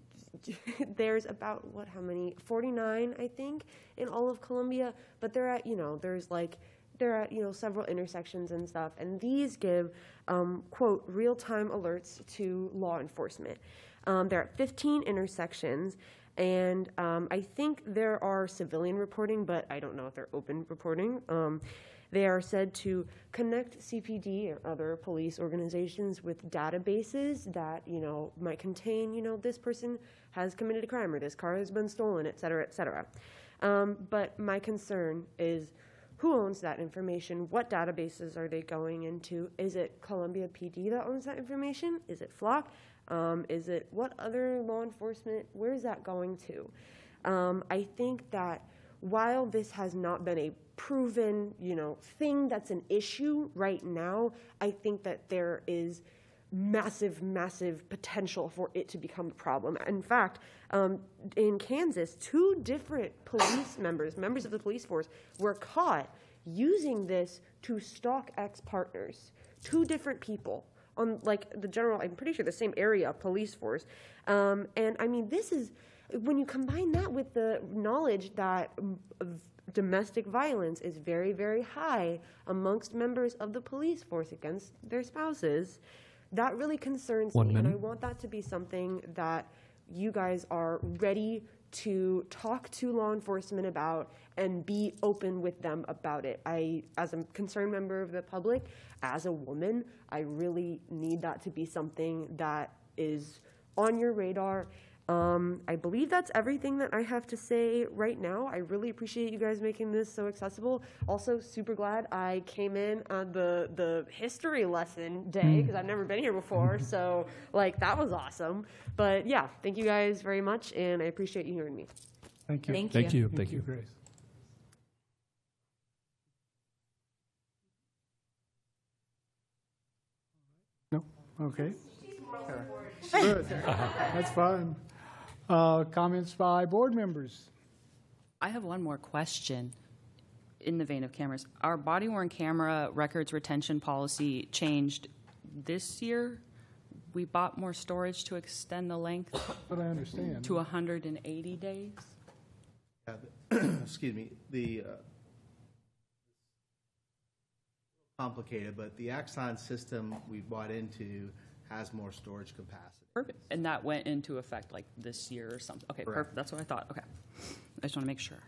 There's about, what, how many, forty-nine, I think, in all of Columbia, but they're at, you know, there's like, they're at, you know, several intersections and stuff, and these give, um, quote, real-time alerts to law enforcement. Um, they're at fifteen intersections, and um, I think there are civilian reporting, but I don't know if they're open reporting. Um, They are said to connect C P D or other police organizations with databases that, you know, might contain, you know, this person has committed a crime or this car has been stolen, et cetera, et cetera. Um, but my concern is who owns that information? What databases are they going into? Is it Columbia P D that owns that information? Is it Flock? Um, is it what other law enforcement? Where is that going to? Um, I think that while this has not been a proven, you know, thing that's an issue right now, I think that there is massive, massive potential for it to become a problem. In fact, um, in Kansas, two different police members, members of the police force, were caught using this to stalk ex-partners. Two different people on, like, the general, I'm pretty sure the same area police force. Um, and, I mean, this is, when you combine that with the knowledge that domestic violence is very, very high amongst members of the police force against their spouses, that really concerns One me. minute. And I want that to be something that you guys are ready to talk to law enforcement about and be open with them about it. I, as a concerned member of the public, as a woman, I really need that to be something that is on your radar. Um, I believe that's everything that I have to say right now. I really appreciate you guys making this so accessible. Also, super glad I came in on the, the history lesson day because I've never been here before. So, like, that was awesome. But, yeah, thank you guys very much, and I appreciate you hearing me. Thank you. Thank Thank you. Thank you, Grace. No? Okay. Good. That's fine. Uh, Comments by board members? I have one more question in the vein of cameras. Our body-worn camera records retention policy changed this year. We bought more storage to extend the length But I understand. to one hundred eighty days. Yeah, the- Excuse me, the, uh, complicated, but the Axon system we bought into has more storage capacity. Perfect. And that went into effect like this year or something. Okay, Correct. perfect. That's what I thought. Okay. I just want to make sure.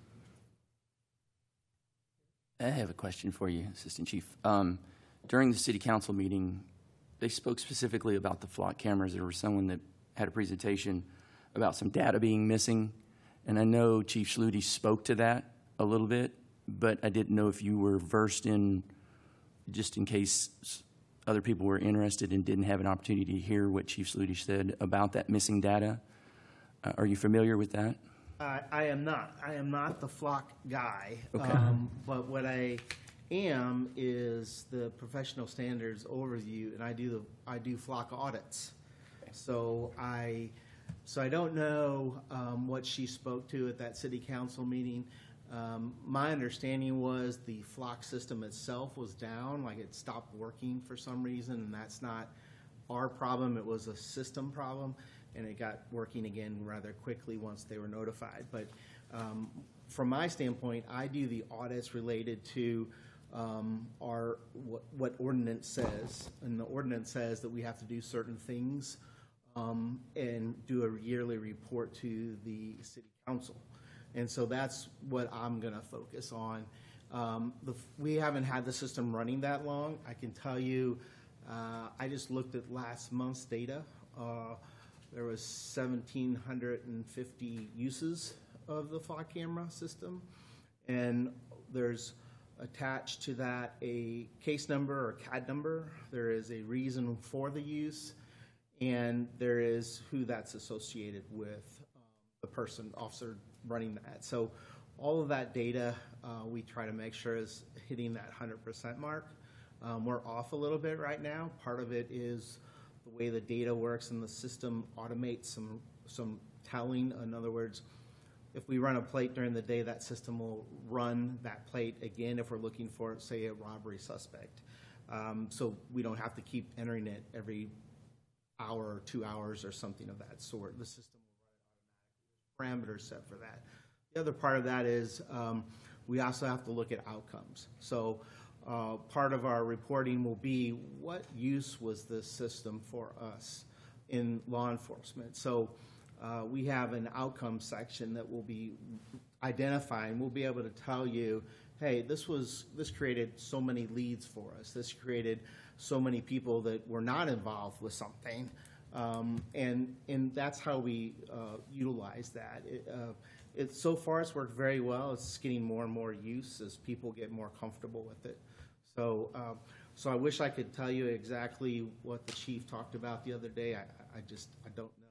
I have a question for you, Assistant Chief. Um, during the city council meeting, they spoke specifically about the flock cameras. There was someone that had a presentation about some data being missing, and I know Chief Schluty spoke to that a little bit, but I didn't know if you were versed in, just in case s- other people were interested and didn't have an opportunity to hear what Chief Schluty said about that missing data. Uh, are you familiar with that? I, I am not. I am not the flock guy. Okay. Um, but what I am is the professional standards overview, and I do the I do flock audits. So I so I don't know um, what she spoke to at that city council meeting. Um, my understanding was the flock system itself was down, like it stopped working for some reason, and that's not our problem. It was a system problem, and it got working again rather quickly once they were notified. But um, from my standpoint, I do the audits related to um, our what, what ordinance says, and the ordinance says that we have to do certain things um, and do a yearly report to the city council. And so that's what I'm going to focus on. Um, the, we haven't had the system running that long. I can tell you, uh, I just looked at last month's data. Uh, there was one thousand seven hundred fifty uses of the flock camera system. And there's attached to that a case number or C A D number. There is a reason for the use, and there is who that's associated with, um, the person, officer, running that. So all of that data uh, we try to make sure is hitting that one hundred percent mark. Um, we're off a little bit right now. Part of it is the way the data works and the system automates some, some telling. In other words, if we run a plate during the day, that system will run that plate again if we're looking for, say, a robbery suspect. Um, so we don't have to keep entering it every hour or two hours or something of that sort. The system parameters set for that. The other part of that is um, we also have to look at outcomes. So uh, part of our reporting will be what use was this system for us in law enforcement. So uh, we have an outcome section that will be identifying. We'll be able to tell you, hey, this was this created so many leads for us. This created so many people that were not involved with something. Um, and and that's how we uh, utilize that. It, uh, it, so far, it's worked very well. It's getting more and more use as people get more comfortable with it. So, uh, so I wish I could tell you exactly what the chief talked about the other day. I, I just I don't know.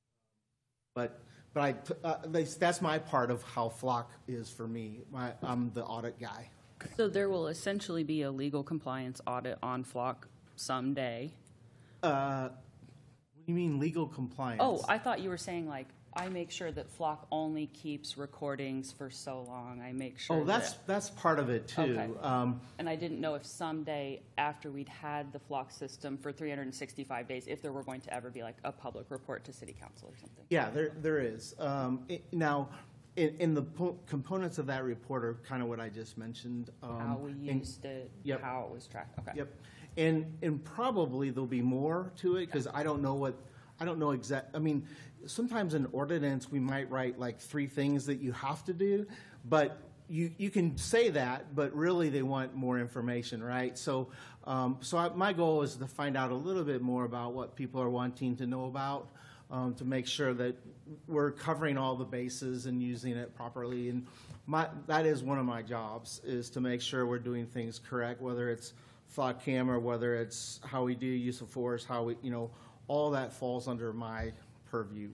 But but I uh, that's my part of how Flock is for me. My, I'm the audit guy. So there will essentially be a legal compliance audit on Flock someday. Uh, You mean legal compliance? Oh, I thought you were saying, like, I make sure that Flock only keeps recordings for so long. I make sure Oh, that's that, that's part of it too. Okay. Um, and I didn't know if someday, after we'd had the Flock system for three hundred sixty-five days, if there were going to ever be like a public report to City Council or something. yeah, there there is. Um, it, now, in, in the po- components of that report are kind of what I just mentioned. Um, How we and- used it, yep. how it was tracked. Okay. Yep. And and probably there'll be more to it because I don't know what I don't know exact. I mean, sometimes in ordinance we might write like three things that you have to do, but you you can say that, but really they want more information, right? So um, so I, my goal is to find out a little bit more about what people are wanting to know about, um, to make sure that we're covering all the bases and using it properly. And my that is one of my jobs, is to make sure we're doing things correct, whether it's flock camera, whether it's how we do use of force, how we, you know, all that falls under my purview.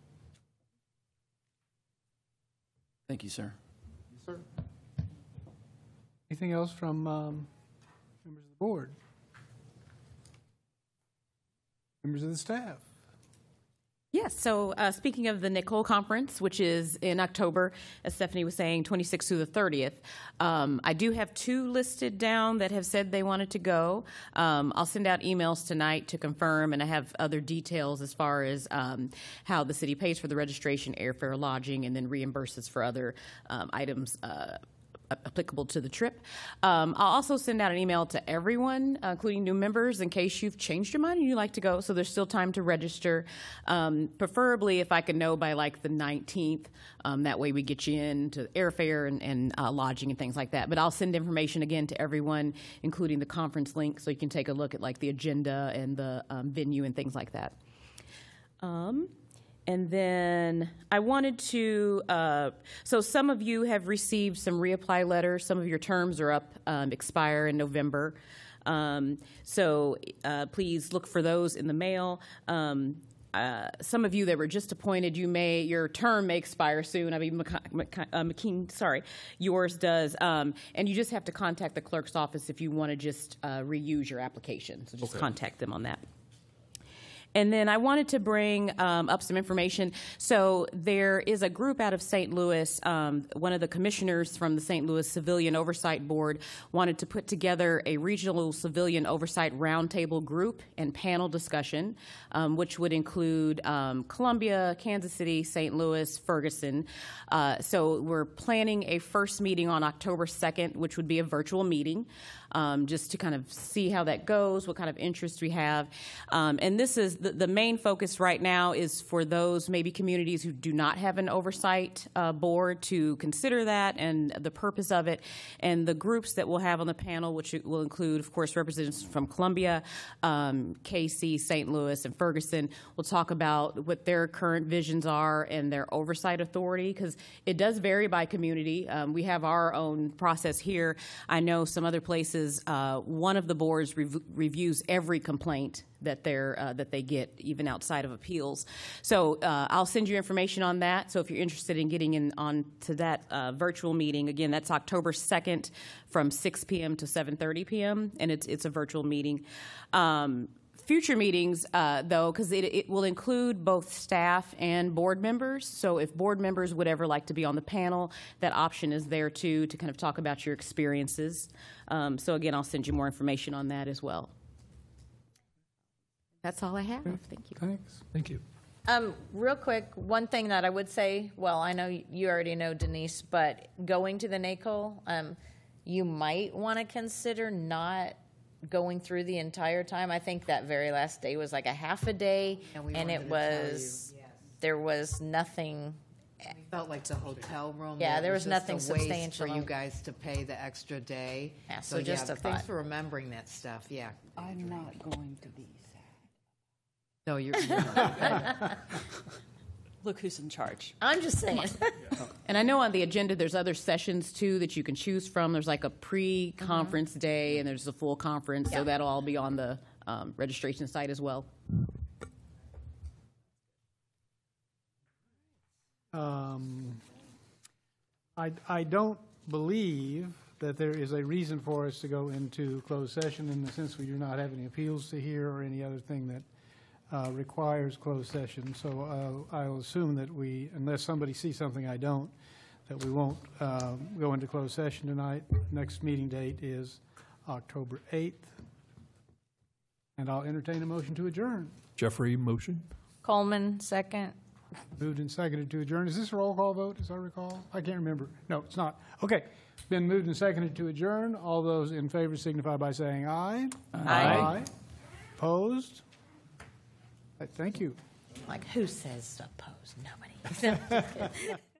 Thank you, sir. Yes, sir. Anything else from um, members of the board? Members of the staff? Yes, so uh, speaking of the Nicole Conference, which is in October, as Stephanie was saying, twenty-sixth through the thirtieth, um, I do have two listed down that have said they wanted to go. Um, I'll send out emails tonight to confirm, and I have other details as far as um, how the city pays for the registration, airfare, lodging, and then reimburses for other um, items uh, applicable to the trip. Um, I'll also send out an email to everyone, uh, including new members, in case you've changed your mind and you'd like to go. So there's still time to register. Um, preferably if I could know by like the nineteenth. Um, that way we get you into airfare and, and uh, lodging and things like that. But I'll send information again to everyone, including the conference link, so you can take a look at like the agenda and the um, venue and things like that. Um, And then I wanted to, uh, so some of you have received some reapply letters. Some of your terms are up, um, expire in November. Um, so uh, please look for those in the mail. Um, uh, some of you that were just appointed, you may, your term may expire soon. I mean, McK- McK- uh, McKean, sorry, yours does. Um, and you just have to contact the clerk's office if you want to just uh, reuse your application. So just Okay. contact them on that. And then I wanted to bring um, up some information. So there is a group out of Saint Louis. Um, one of the commissioners from the Saint Louis Civilian Oversight Board wanted to put together a regional civilian oversight roundtable group and panel discussion, um, which would include um, Columbia, Kansas City, Saint Louis, Ferguson. Uh, so we're planning a first meeting on October second, which would be a virtual meeting. Um, just to kind of see how that goes, what kind of interest we have. Um, and this is the, the main focus right now is for those maybe communities who do not have an oversight uh, board to consider that and the purpose of it. And the groups that we'll have on the panel, which will include, of course, representatives from Columbia, um, K C, Saint Louis, and Ferguson, will talk about what their current visions are and their oversight authority, because it does vary by community. Um, we have our own process here. I know some other places Uh, one of the boards rev- reviews every complaint that they're uh, that they get, even outside of appeals. So uh, I'll send you information on that. So if you're interested in getting in on to that uh, virtual meeting, again, that's October second from six p.m. to seven thirty p.m. and it's it's a virtual meeting. Um, Future meetings, uh, though, because it, it will include both staff and board members. So if board members would ever like to be on the panel, that option is there too, to kind of talk about your experiences. Um, so again, I'll send you more information on that as well. That's all I have. Thank you. Thanks. Thank you. Um, real quick, one thing that I would say, well, I know you already know, Denise, but going to the NACO, um, you might want to consider not going through the entire time. I think that very last day was like a half a day, And we and wanted it to tell was, you, yes. there was nothing. We felt like the hotel room. Yeah, that there was just nothing a waste substantial. for you guys to pay the extra day. Yeah, so just yeah, a thanks thought. for remembering that stuff. Yeah. I'm not going to be sad. No, you're. you're Look who's in charge. I'm just saying. And I know on the agenda there's other sessions too that you can choose from. There's like a pre-conference day and there's a full conference, Yeah. so that'll all be on the um, registration site as well. Um, I, I don't believe that there is a reason for us to go into closed session in the sense we do not have any appeals to hear or any other thing that uh, requires closed session. So uh, I'll assume that we, unless somebody sees something I don't, that we won't uh, go into closed session tonight. Next meeting date is October eighth. And I'll entertain a motion to adjourn. Jeffrey, motion. Coleman, second. Moved and seconded to adjourn. Is this a roll call vote, as I recall? I can't remember. No, it's not. Okay. Been moved and seconded to adjourn. All those in favor signify by saying aye. Aye. Opposed? Thank you. Like, who says opposed? Nobody.